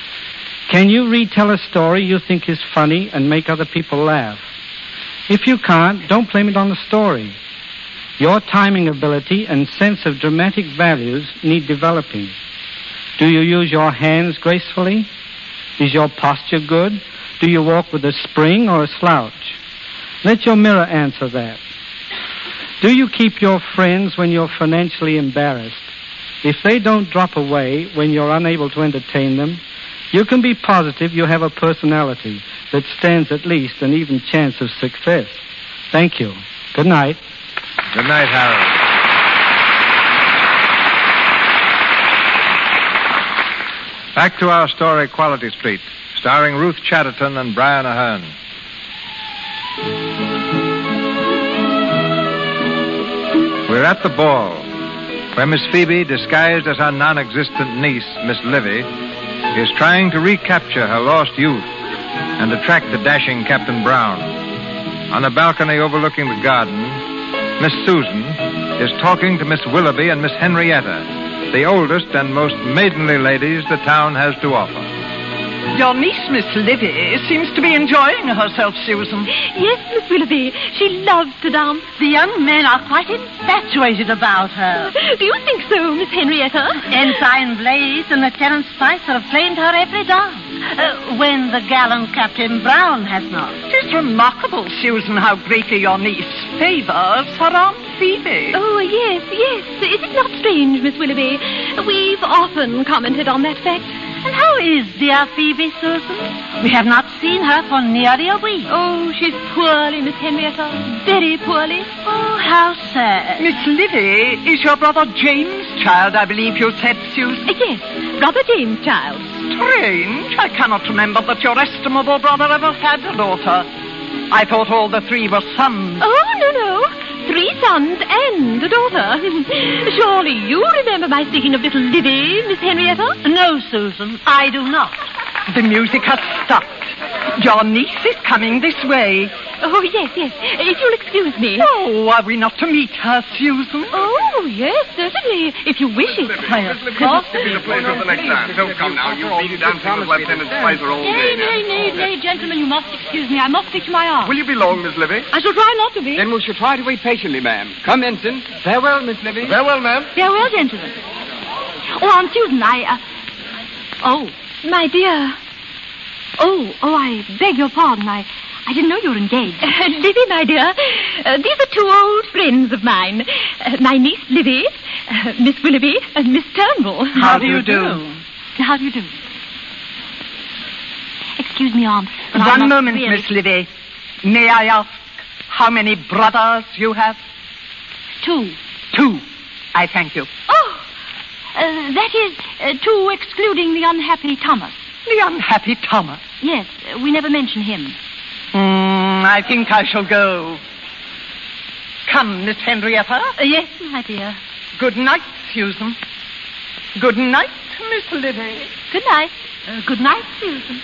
Can you retell a story you think is funny and make other people laugh? If you can't, don't blame it on the story. Your timing ability and sense of dramatic values need developing. Do you use your hands gracefully? Is your posture good? Do you walk with a spring or a slouch? Let your mirror answer that. Do you keep your friends when you're financially embarrassed? If they don't drop away when you're unable to entertain them, you can be positive you have a personality that stands at least an even chance of success. Thank you. Good night. Good night, Harold. Back to our story, Quality Street, starring Ruth Chatterton and Brian Ahern. We're at the ball, where Miss Phoebe, disguised as her non-existent niece, Miss Livy, is trying to recapture her lost youth and attract the dashing Captain Brown. On a balcony overlooking the garden, Miss Susan is talking to Miss Willoughby and Miss Henrietta, the oldest and most maidenly ladies the town has to offer. Your niece, Miss Livy, seems to be enjoying herself, Susan. Yes, Miss Willoughby. She loves to dance. The young men are quite infatuated about her. Do you think so, Miss Henrietta? Ensign Blaze and Lieutenant Spicer have claimed her every dance, uh, when the gallant Captain Brown has not. It is remarkable, Susan, how greatly your niece favors her Aunt Phoebe. Oh, yes, yes. Is it not strange, Miss Willoughby? We've often commented on that fact. And how is dear Phoebe, Susan? We have not seen her for nearly a week. Oh, she's poorly, Miss Henrietta. Very poorly. Oh, how sad. Miss Livy is your brother James' child, I believe you said, Susan. Uh, yes, brother James' child. Strange. I cannot remember that your estimable brother ever had a daughter. I thought all the three were sons. Oh, no, no. Three sons and a daughter. Surely you remember my speaking of little Livy, Miss Henrietta? No, Susan, I do not. The music has stopped. Your niece is coming this way. Oh, yes, yes. If you'll excuse me. Oh, are we not to meet her, Susan? Oh, yes, certainly. If you wish it. Why, of course. Give me the pleasure of the next dance. Don't come now. You've been dancing with Lieutenant Spicer all Nay, day. nay, nay, nay, gentlemen, you must excuse me. I must speak to my aunt. Will you be long, Miss Livy? I shall try not to be. Then we shall try to wait patiently, ma'am. Come, Ensign. Farewell, Miss Livy. Farewell, ma'am. Farewell, gentlemen. Oh, Aunt Susan, I, uh... Oh, My dear. oh, oh, I beg your pardon. I... I didn't know you were engaged. Uh, Livy, my dear, uh, these are two old friends of mine. Uh, my niece, Livy, uh, Miss Willoughby, and Miss Turnbull. How, How do you do? do? How do you do? Excuse me, Aunt. but I One must moment, really- Miss Livy. May I ask how many brothers you have? Two. Two. I thank you. Oh, uh, that is, uh, two excluding the unhappy Thomas. The unhappy Thomas. Yes, uh, we never mention him. Hmm, I think I shall go. Come, Miss Henrietta. Uh, yes, my dear. Good night, Susan. Good night, Miss Livy. Good night. Uh, good night, Susan.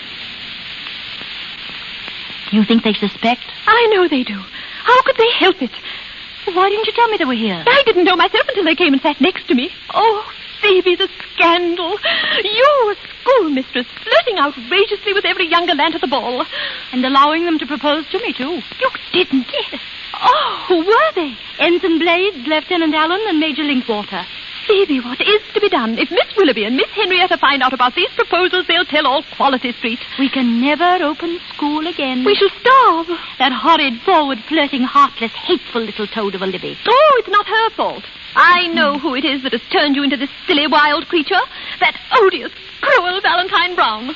You think they suspect? I know they do. How could they help it? Why didn't you tell me they were here? I didn't know myself until they came and sat next to me. Oh, Phoebe, the scandal. You, a schoolmistress, flirting outrageously with every younger lad at the ball. And allowing them to propose to me, too. You didn't? Yes. Oh, who were they? Ensign Blades, Lieutenant Allen, and Major Linkwater. Phoebe, what is to be done? If Miss Willoughby and Miss Henrietta find out about these proposals, they'll tell all Quality Street. We can never open school again. We shall starve. That horrid, forward, flirting, heartless, hateful little toad of a Libby. Oh, it's not her fault. I know who it is that has turned you into this silly, wild creature. That odious, cruel Valentine Brown.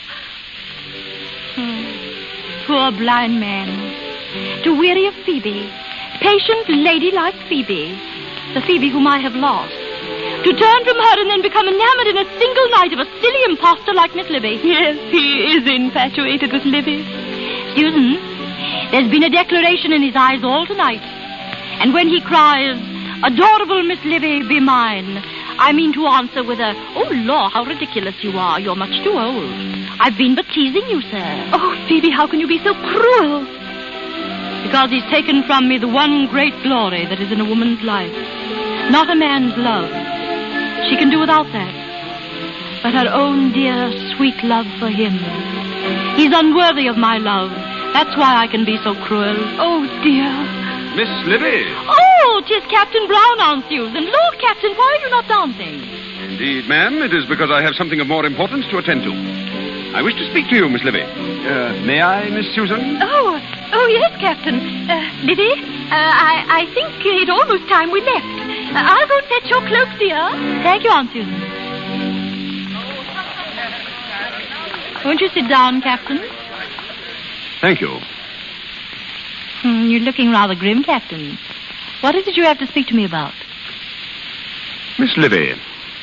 Hmm. Poor blind man. To weary of Phoebe. Patient, ladylike Phoebe. The Phoebe whom I have lost. To turn from her and then become enamored in a single night of a silly impostor like Miss Libby. Yes, he is infatuated with Libby. Susan, there's been a declaration in his eyes all tonight. And when he cries, "Adorable Miss Libby, be mine," I mean to answer with a, "Oh, law, how ridiculous you are. You're much too old. I've been but teasing you, sir." Oh, Phoebe, how can you be so cruel? Because he's taken from me the one great glory that is in a woman's life. Not a man's love. She can do without that. But her own dear, sweet love for him. He's unworthy of my love. That's why I can be so cruel. Oh, dear. Miss Libby. Oh, 'tis Captain Brown, Aunt Susan. Lord, Captain, why are you not dancing? Indeed, ma'am, it is because I have something of more importance to attend to. I wish to speak to you, Miss Libby. Uh, may I, Miss Susan? Oh, oh, yes, Captain. Uh, Livy, uh, I, I think it's almost time we left. I'll go fetch your cloak, dear. Thank you, Aunt Susan. Won't you sit down, Captain? Thank you. Hmm, you're looking rather grim, Captain. What is it you have to speak to me about? Miss Livy.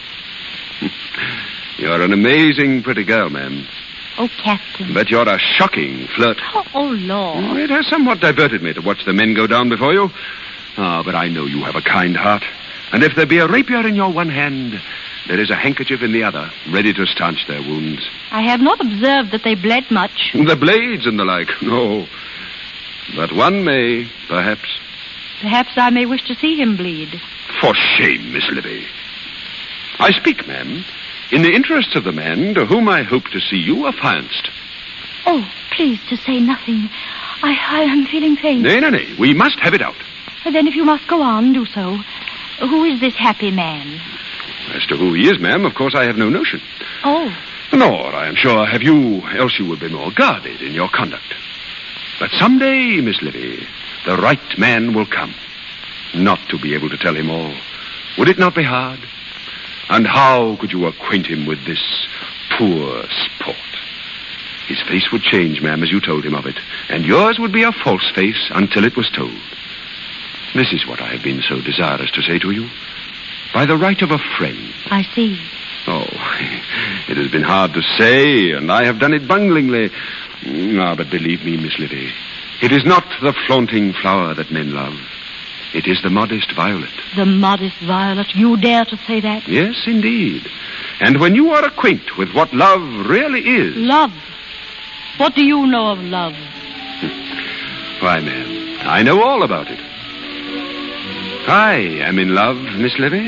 You're an amazing pretty girl, ma'am. Oh, Captain. But you're a shocking flirt. Oh, oh, Lord. It has somewhat diverted me to watch the men go down before you. Ah, but I know you have a kind heart. And if there be a rapier in your one hand, there is a handkerchief in the other, ready to stanch their wounds. I have not observed that they bled much. The blades and the like, no. But one may, perhaps. Perhaps I may wish to see him bleed. For shame, Miss Livy. I speak, ma'am, in the interests of the man to whom I hope to see you affianced. Oh, please, to say nothing. I, I am feeling faint. Nay, nay, nay. We must have it out. Then if you must go on, do so. Who is this happy man? As to who he is, ma'am, of course I have no notion. Oh. Nor, I am sure, have you, else you would be more guarded in your conduct. But someday, Miss Livy, the right man will come. Not to be able to tell him all. Would it not be hard? And how could you acquaint him with this poor sport? His face would change, ma'am, as you told him of it, and yours would be a false face until it was told. This is what I have been so desirous to say to you. By the right of a friend. I see. Oh, it has been hard to say, and I have done it bunglingly. Ah, but believe me, Miss Livy, it is not the flaunting flower that men love. It is the modest violet. The modest violet? You dare to say that? Yes, indeed. And when you are acquainted with what love really is... Love? What do you know of love? Why, ma'am, I know all about it. I am in love, Miss Livy,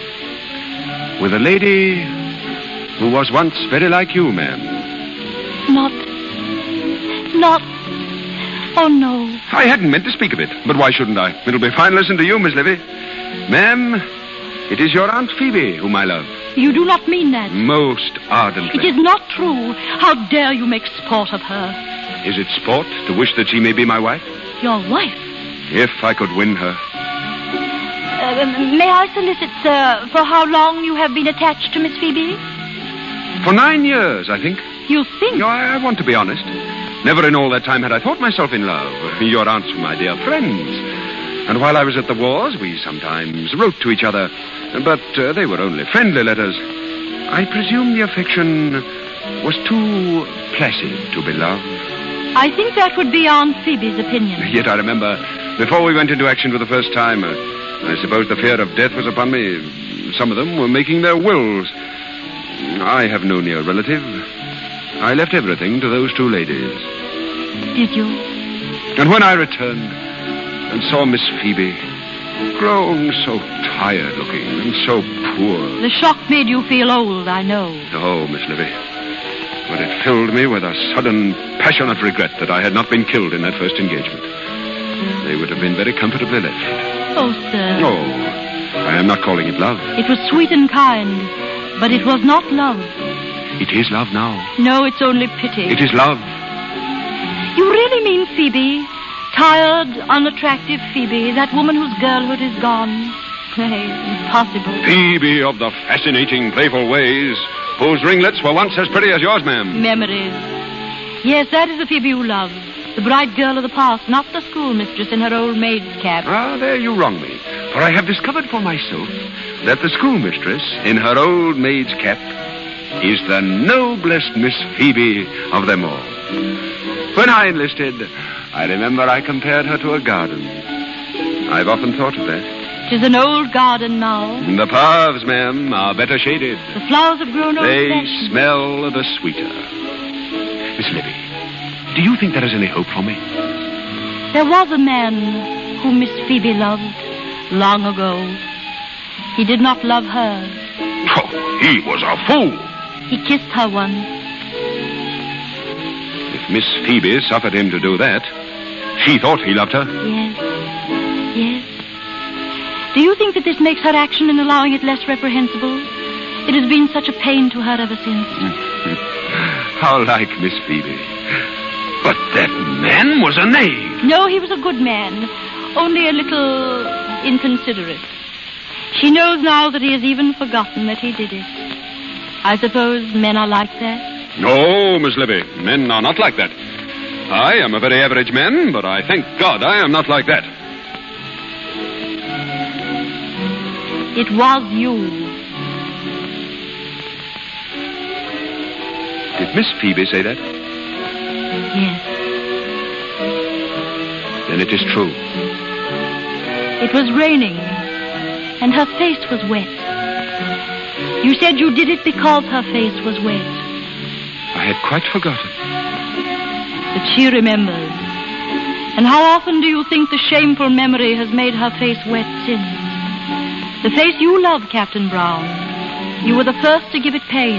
with a lady who was once very like you, ma'am. Not... Not... Oh, no. I hadn't meant to speak of it, but why shouldn't I? It'll be fine listen to you, Miss Livy. Ma'am, it is your Aunt Phoebe whom I love. You do not mean that. Most ardently. It is not true. How dare you make sport of her? Is it sport to wish that she may be my wife? Your wife? If I could win her. Uh, may I solicit, sir, for how long you have been attached to Miss Phoebe? For nine years, I think. You think? No, I, I want to be honest. Never in all that time had I thought myself in love. Your aunts were my dear friends. And while I was at the wars, we sometimes wrote to each other. But uh, they were only friendly letters. I presume the affection was too placid to be love. I think that would be Aunt Phoebe's opinion. Yet I remember, before we went into action for the first time, uh, I suppose the fear of death was upon me. Some of them were making their wills. I have no near relative. I left everything to those two ladies. Did you? And when I returned and saw Miss Phoebe, grown so tired-looking and so poor... The shock made you feel old, I know. Oh, Miss Livy. But it filled me with a sudden, passionate regret that I had not been killed in that first engagement. They would have been very comfortably left. Oh, sir. Oh, I am not calling it love. It was sweet and kind, but it was not love. It is love now. No, it's only pity. It is love. You really mean Phoebe? Tired, unattractive Phoebe, that woman whose girlhood is gone? Nay, impossible. Phoebe of the fascinating, playful ways, whose ringlets were once as pretty as yours, ma'am. Memories. Yes, that is the Phoebe you love. The bright girl of the past, not the schoolmistress in her old maid's cap. Ah, there you wrong me. For I have discovered for myself that the schoolmistress in her old maid's cap is the noblest Miss Phoebe of them all. When I enlisted, I remember I compared her to a garden. I've often thought of that. It is an old garden now. The paths, ma'am, are better shaded. The flowers have grown old. They fashioned. smell the sweeter. Miss Livy, do you think there is any hope for me? There was a man whom Miss Phoebe loved long ago. He did not love her. Oh, he was a fool. He kissed her once. If Miss Phoebe suffered him to do that, she thought he loved her. Yes. Yes. Do you think that this makes her action in allowing it less reprehensible? It has been such a pain to her ever since. How like Miss Phoebe. But that man was a knave. No, he was a good man. Only a little inconsiderate. She knows now that he has even forgotten that he did it. I suppose men are like that? No, Miss Libby. Men are not like that. I am a very average man, but I thank God I am not like that. It was you. Did Miss Phoebe say that? Yes. Then it is true. It was raining, and her face was wet. You said you did it because her face was wet. I had quite forgotten. But she remembers. And how often do you think the shameful memory has made her face wet since? The face you loved, Captain Brown. You were the first to give it pain.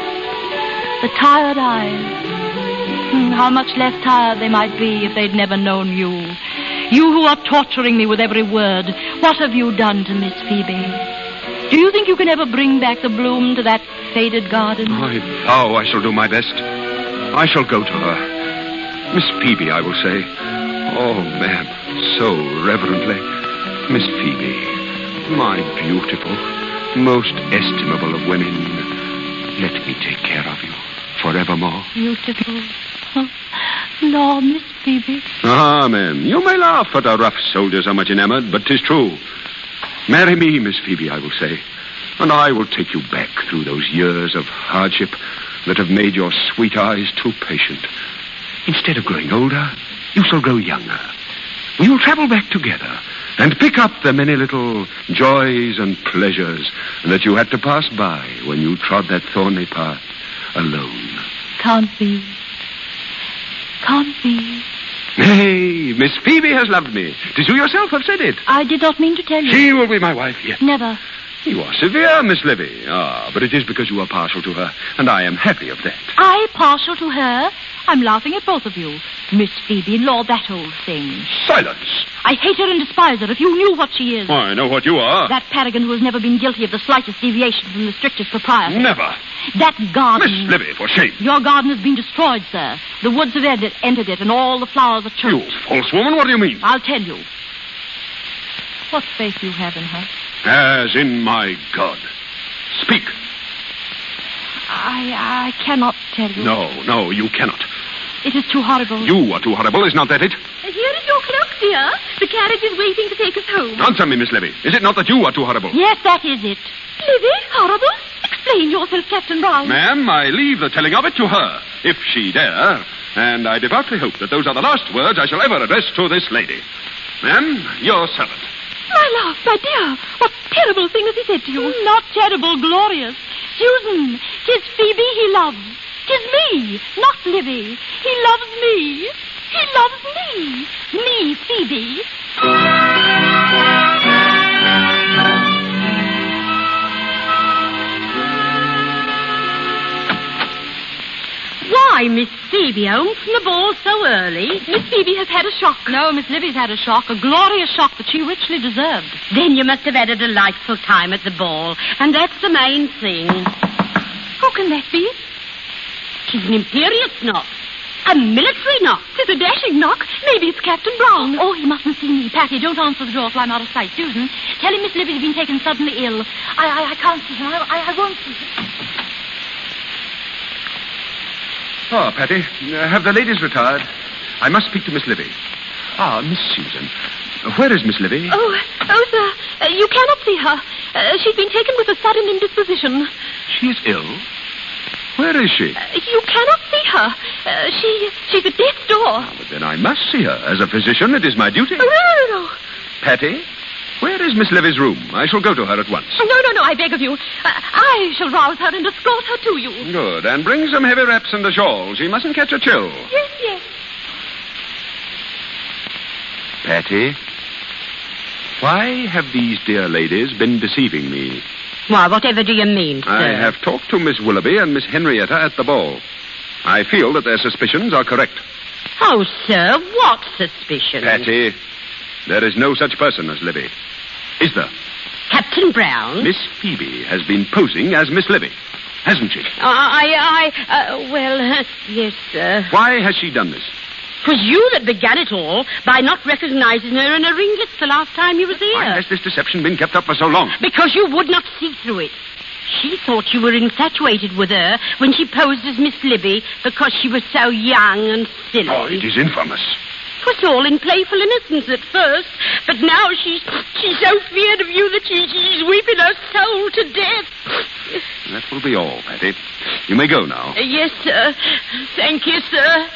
The tired eyes. Hmm, how much less tired they might be if they'd never known you. You who are torturing me with every word. What have you done to Miss Phoebe? Do you think you can ever bring back the bloom to that faded garden? I vow I shall do my best. I shall go to her. Miss Phoebe, I will say. Oh, ma'am, so reverently. Miss Phoebe, my beautiful, most estimable of women, let me take care of you forevermore. Beautiful. Oh, no, Miss Phoebe. Ah, ma'am, you may laugh at a rough soldier so much enamored, but 'tis true. Marry me, Miss Phoebe, I will say, and I will take you back through those years of hardship that have made your sweet eyes too patient. Instead of growing older, you shall grow younger. We will travel back together and pick up the many little joys and pleasures that you had to pass by when you trod that thorny path alone. Can't be. Can't be. Nay, Miss Phoebe has loved me. 'Tis you yourself have said it. I did not mean to tell you. She will be my wife yet. Never. You are severe, Miss Livy. Ah, but it is because you are partial to her, and I am happy of that. I partial to her? I'm laughing at both of you. Miss Phoebe, Lord, that old thing. Silence. I hate her and despise her if you knew what she is. I know what you are. That paragon who has never been guilty of the slightest deviation from the strictest propriety. Never. That garden. Miss Livy, for shame. Your garden has been destroyed, sir. The woods have entered, entered it, and all the flowers are choked. You false woman, what do you mean? I'll tell you. What faith you have in her? As in my God. Speak. I, I cannot tell you. No, no, you cannot. It is too horrible. You are too horrible, is not that it? Here is your cloak, dear. The carriage is waiting to take us home. Answer me, Miss Livy. Is it not that you are too horrible? Yes, that is it. Livy, horrible? Explain yourself, Captain Brown. Ma'am, I leave the telling of it to her, if she dare. And I devoutly hope that those are the last words I shall ever address to this lady. Ma'am, your servant. My love, my dear, what terrible thing has he said to you? Not terrible, glorious. Susan, 'tis Phoebe he loves. 'Tis me, not Livy. He loves me. He loves me. Me, Phoebe. Why, Miss Phoebe, home from the ball so early? Miss Phoebe has had a shock. No, Miss Livy's had a shock, a glorious shock that she richly deserved. Then you must have had a delightful time at the ball, and that's the main thing. Who can that be? Tis an imperious knock. A military knock. Tis a dashing knock. Maybe it's Captain Brown. Oh, he mustn't see me. Patty, don't answer the door till I'm out of sight. Susan, tell him Miss Livy's been taken suddenly ill. I I, I can't see him. I, I, I won't see him. Oh, Patty, uh, have the ladies retired? I must speak to Miss Livy. Ah, Miss Susan. Where is Miss Livy? Oh, oh, sir, uh, you cannot see her. Uh, she's been taken with a sudden indisposition. She is ill? Where is she? Uh, you cannot see her. Uh, she, she's at death's door. Ah, but then I must see her. As a physician, it is my duty. Oh, no, no, no. Patty, where is Miss Livy's room? I shall go to her at once. Oh, no, no, no, I beg of you. Uh, I shall rouse her and escort her to you. Good. And bring some heavy wraps and a shawl. She mustn't catch a chill. Yes, yes. Patty, why have these dear ladies been deceiving me? Why, whatever do you mean, sir? I have talked to Miss Willoughby and Miss Henrietta at the ball. I feel that their suspicions are correct. Oh, sir, what suspicion? Patty, there is no such person as Livy. Is there? Captain Brown? Miss Phoebe has been posing as Miss Livy, hasn't she? I, I, uh, well, uh, yes, sir. Why has she done this? 'Twas you that began it all by not recognizing her in her ringlets the last time you was here. Why has this deception been kept up for so long? Because you would not see through it. She thought you were infatuated with her when she posed as Miss Libby because she was so young and silly. Oh, it is infamous. It was all in playful innocence at first, but now she's she's so feared of you that she, she's weeping her soul to death. That will be all, Patty. You may go now. Uh, yes, sir. Thank you, sir.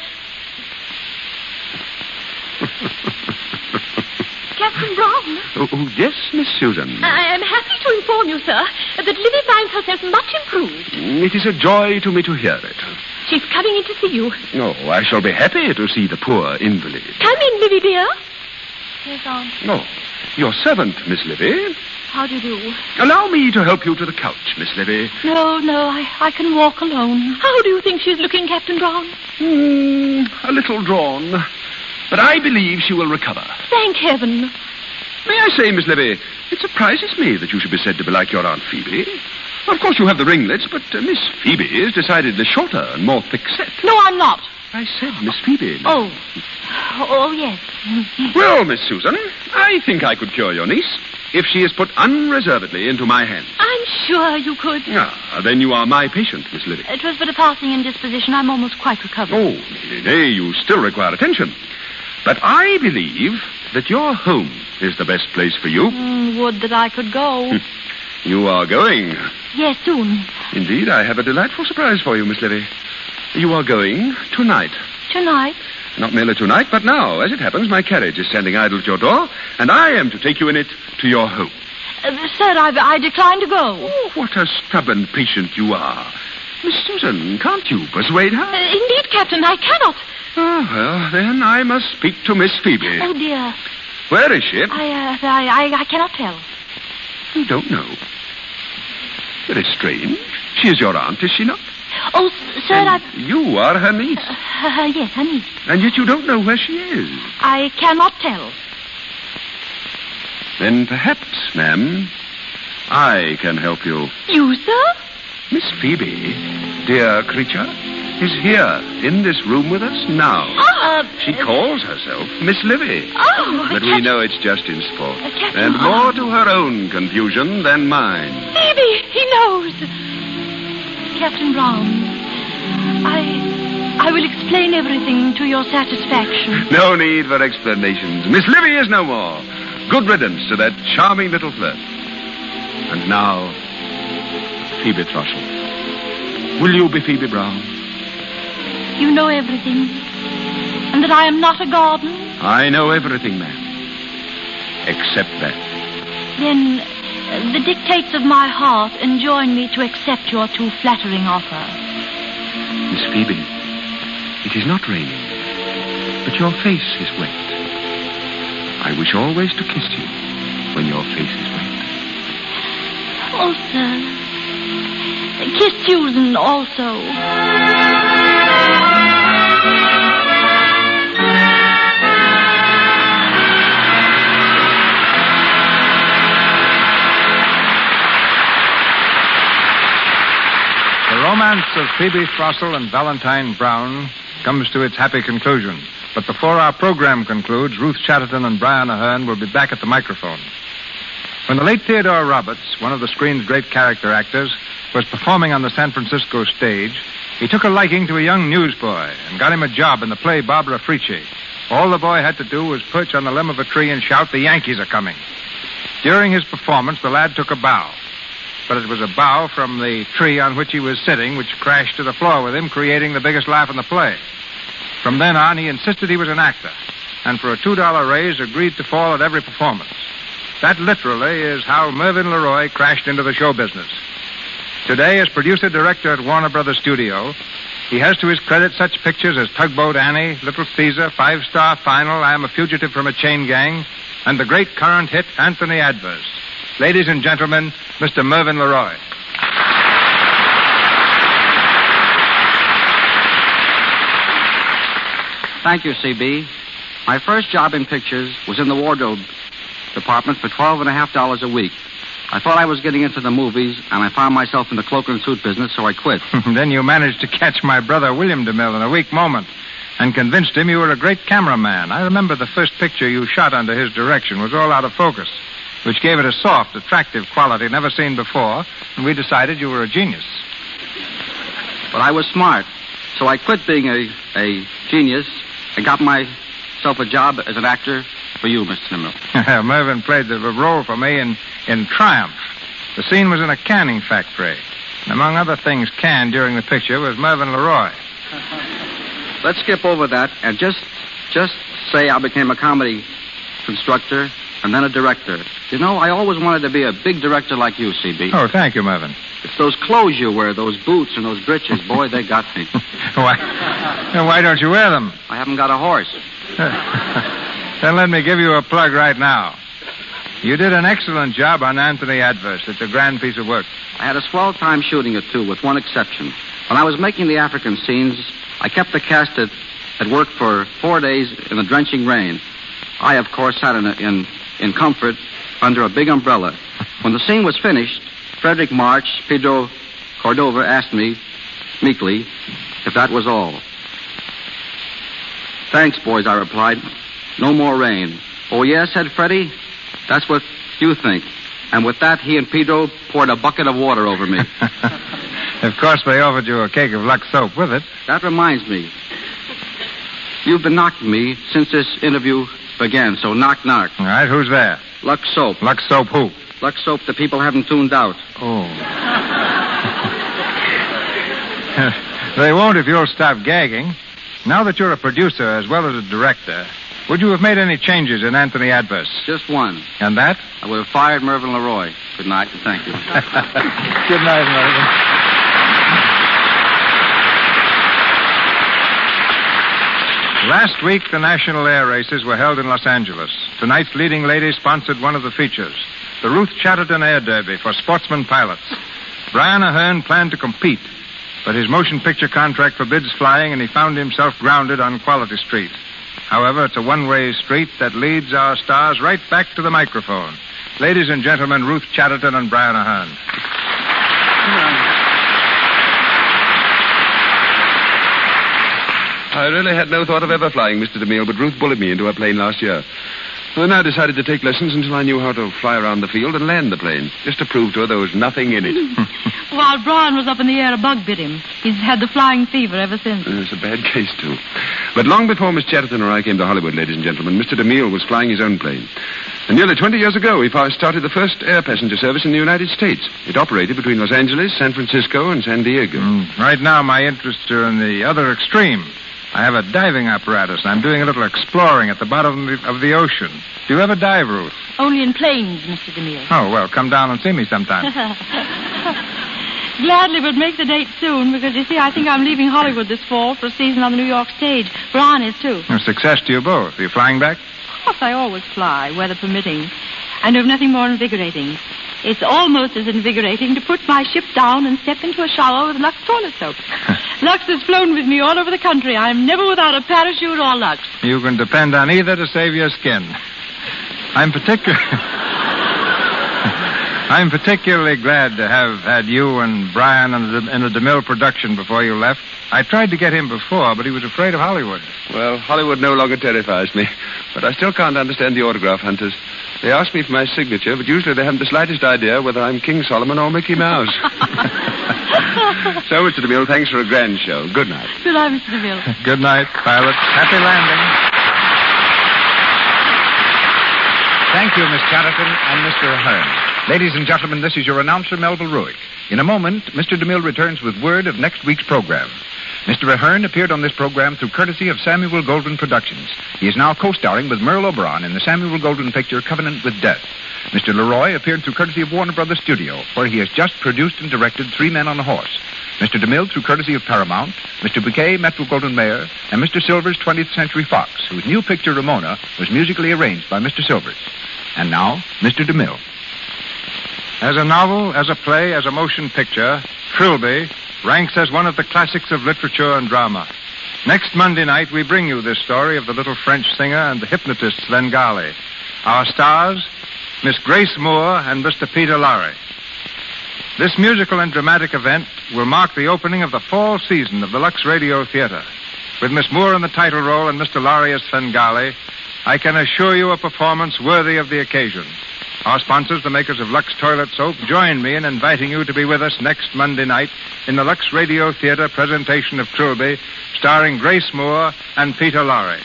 Captain Brown. Oh, oh, yes, Miss Susan. I am happy to inform you, sir, that Livy finds herself much improved. It is a joy to me to hear it. She's coming in to see you. Oh, I shall be happy to see the poor invalid. Come in, Livy, dear. Yes, Aunt. Oh, your servant, Miss Livy. How do you do? Allow me to help you to the couch, Miss Livy. No, no, I, I can walk alone. How do you think she's looking, Captain Brown? Hmm, a little drawn. But I believe she will recover. Thank heaven. May I say, Miss Livy, it surprises me that you should be said to be like your Aunt Phoebe. Of course, you have the ringlets, but uh, Miss Phoebe is decidedly shorter and more thick-set. No, I'm not. I said Miss Phoebe. Oh. Oh, yes. Well, Miss Susan, I think I could cure your niece if she is put unreservedly into my hands. I'm sure you could. Ah, then you are my patient, Miss Livy. It was but a passing indisposition. I'm almost quite recovered. Oh, nay, nay, you still require attention. But I believe that your home is the best place for you. Mm, would that I could go. You are going. Yes, soon. Indeed, I have a delightful surprise for you, Miss Livy. You are going tonight. Tonight? Not merely tonight, but now. As it happens, my carriage is standing idle at your door, and I am to take you in it to your home. Uh, sir, I, I decline to go. Oh, what a stubborn patient you are. Miss Susan, can't you persuade her? Uh, indeed, Captain, I cannot. Oh, well, then I must speak to Miss Phoebe. Oh, dear. Where is she? I, uh, I, I, I cannot tell. You don't know? Very strange. She is your aunt, is she not? Oh, sir, and I... You are her niece. Uh, uh, yes, her niece. And yet you don't know where she is. I cannot tell. Then perhaps, ma'am, I can help you. You, sir? Miss Phoebe, dear creature, is here in this room with us now. Oh, uh, she calls herself Miss Livy. Oh, but we know it's just in sport. Uh, Captain, and more to her own confusion than mine. Phoebe, he knows. Captain Brown, I... I will explain everything to your satisfaction. No need for explanations. Miss Livy is no more. Good riddance to that charming little flirt. And now, Phoebe Thrushell. Will you be Phoebe Brown? You know everything. And that I am not a garden? I know everything, ma'am. Except that. Then uh, the dictates of my heart enjoin me to accept your too flattering offer. Miss Phoebe, it is not raining, but your face is wet. I wish always to kiss you when your face is wet. Oh, sir. Kiss Susan also. The romance of Phoebe Thrushell and Valentine Brown comes to its happy conclusion. But before our program concludes, Ruth Chatterton and Brian Ahern will be back at the microphone. When the late Theodore Roberts, one of the screen's great character actors, was performing on the San Francisco stage, he took a liking to a young newsboy and got him a job in the play Barbara Frietchie. All the boy had to do was perch on the limb of a tree and shout, "The Yankees are coming." During his performance, the lad took a bow. But it was a bow from the tree on which he was sitting, which crashed to the floor with him, creating the biggest laugh in the play. From then on, he insisted he was an actor, and for a two dollar raise, agreed to fall at every performance. That literally is how Mervyn LeRoy crashed into the show business. Today, as producer-director at Warner Brothers Studio, he has to his credit such pictures as Tugboat Annie, Little Caesar, Five Star Final, I Am a Fugitive from a Chain Gang, and the great current hit Anthony Adverse. Ladies and gentlemen, Mister Mervyn LeRoy. Thank you, C B. My first job in pictures was in the wardrobe department for twelve and a half dollars a week. I thought I was getting into the movies, and I found myself in the cloak and suit business, so I quit. Then you managed to catch my brother William DeMille in a weak moment. and convinced him you were a great cameraman. I remember the first picture you shot under his direction was all out of focus, which gave it a soft, attractive quality never seen before, and we decided you were a genius. But I was smart, so I quit being a, a genius and got myself a job as an actor for you, Mister DeMille. Mervyn played the role for me in, in Triumph. The scene was in a canning factory. And among other things canned during the picture was Mervyn LeRoy. Let's skip over that and just just say I became a comedy constructor and then a director. You know, I always wanted to be a big director like you, C B. Oh, thank you, Mervyn. It's those clothes you wear, those boots and those breeches. Boy, they got me. Why, why don't you wear them? I haven't got a horse. Then let me give you a plug right now. You did an excellent job on Anthony Adverse. It's a grand piece of work. I had a swell time shooting it, too, with one exception. When I was making the African scenes, I kept the cast at, at work for four days in the drenching rain. I, of course, sat in, a, in, in comfort under a big umbrella. When the scene was finished, Frederick March, Pedro Cordova asked me, meekly, if that was all. Thanks, boys, I replied. No more rain. Oh, yes, said Freddie. That's what you think. And with that, he and Pedro poured a bucket of water over me. Of course, they offered you a cake of Lux soap with it. That reminds me. You've been knocking me since this interview began, so knock, knock. All right, who's there? Lux soap. Lux soap who? Lux soap the people haven't tuned out. Oh. They won't if you'll stop gagging. Now that you're a producer as well as a director, would you have made any changes in Anthony Adverse? Just one. And that? I would have fired Mervyn LeRoy. Good night, and thank you. Good night, Mervyn. Last week, the National Air Races were held in Los Angeles. Tonight's leading lady sponsored one of the features, the Ruth Chatterton Air Derby for sportsman pilots. Brian Ahern planned to compete, but his motion picture contract forbids flying, and he found himself grounded on Quality Street. However, it's a one-way street that leads our stars right back to the microphone. Ladies and gentlemen, Ruth Chatterton and Brian Ahern. I really had no thought of ever flying, Mister DeMille, but Ruth bullied me into a plane last year. I now decided to take lessons until I knew how to fly around the field and land the plane, just to prove to her there was nothing in it. While Brian was up in the air, a bug bit him. He's had the flying fever ever since. Uh, it's a bad case, too. But long before Miss Chatterton or I came to Hollywood, ladies and gentlemen, Mister DeMille was flying his own plane. And nearly twenty years ago, he started the first air passenger service in the United States. It operated between Los Angeles, San Francisco, and San Diego. Mm, right now, my interests are in the other extreme. I have a diving apparatus, and I'm doing a little exploring at the bottom of the, of the ocean. Do you ever dive, Ruth? Only in planes, Mister DeMille. Oh, well, come down and see me sometime. Gladly would make the date soon, because, you see, I think I'm leaving Hollywood this fall for a season on the New York stage. Brian is, too. Well, success to you both. Are you flying back? Of course, I always fly, weather permitting. I know of nothing more invigorating. It's almost as invigorating to put my ship down and step into a shower with Lux toilet soap. Lux has flown with me all over the country. I'm never without a parachute or Lux. You can depend on either to save your skin. I'm particular... I'm particularly glad to have had you and Brian in the, in the DeMille production before you left. I tried to get him before, but he was afraid of Hollywood. Well, Hollywood no longer terrifies me, but I still can't understand the autograph hunters. They ask me for my signature, but usually they haven't the slightest idea whether I'm King Solomon or Mickey Mouse. So, Mister DeMille, thanks for a grand show. Good night. Good night, Mister DeMille. Good night, pilot. Happy landing. Thank you, Miss Chatterton and Mister Ahern. Ladies and gentlemen, this is your announcer, Melville Ruick. In a moment, Mister DeMille returns with word of next week's program. Mister Ahern appeared on this program through courtesy of Samuel Goldwyn Productions. He is now co-starring with Merle Oberon in the Samuel Goldwyn picture Covenant with Death. Mister Leroy appeared through courtesy of Warner Brothers Studio, where he has just produced and directed Three Men on a Horse. Mister DeMille through courtesy of Paramount, Mister Bouquet, Metro-Goldwyn-Mayer, and Mister Silvers, twentieth Century Fox, whose new picture Ramona was musically arranged by Mister Silvers. And now, Mister DeMille. As a novel, as a play, as a motion picture, Trilby ranks as one of the classics of literature and drama. Next Monday night, we bring you this story of the little French singer and the hypnotist Svengali. Our stars, Miss Grace Moore and Mister Peter Lorre. This musical and dramatic event will mark the opening of the fall season of the Lux Radio Theater. with Miss Moore in the title role and Mister Laurie as Svengali, I can assure you a performance worthy of the occasion. Our sponsors, the makers of Lux Toilet Soap, join me in inviting you to be with us next Monday night in the Lux Radio Theater presentation of Trilby, starring Grace Moore and Peter Lorre.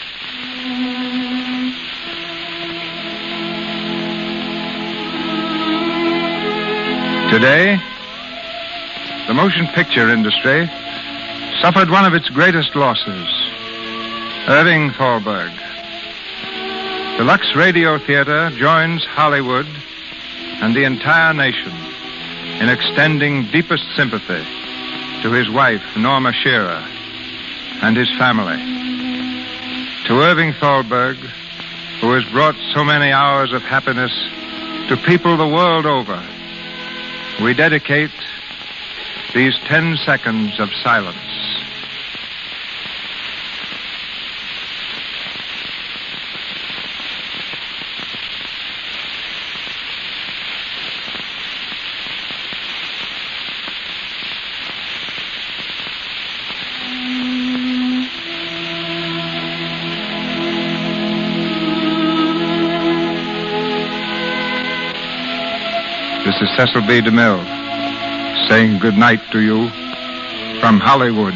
Today, the motion picture industry suffered one of its greatest losses, Irving Thalberg. The Lux Radio Theater joins Hollywood and the entire nation in extending deepest sympathy to his wife, Norma Shearer, and his family. To Irving Thalberg, who has brought so many hours of happiness to people the world over, we dedicate these ten seconds of silence. This is Cecil B. DeMille saying good night to you from Hollywood.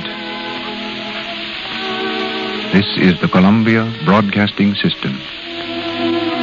This is the Columbia Broadcasting System.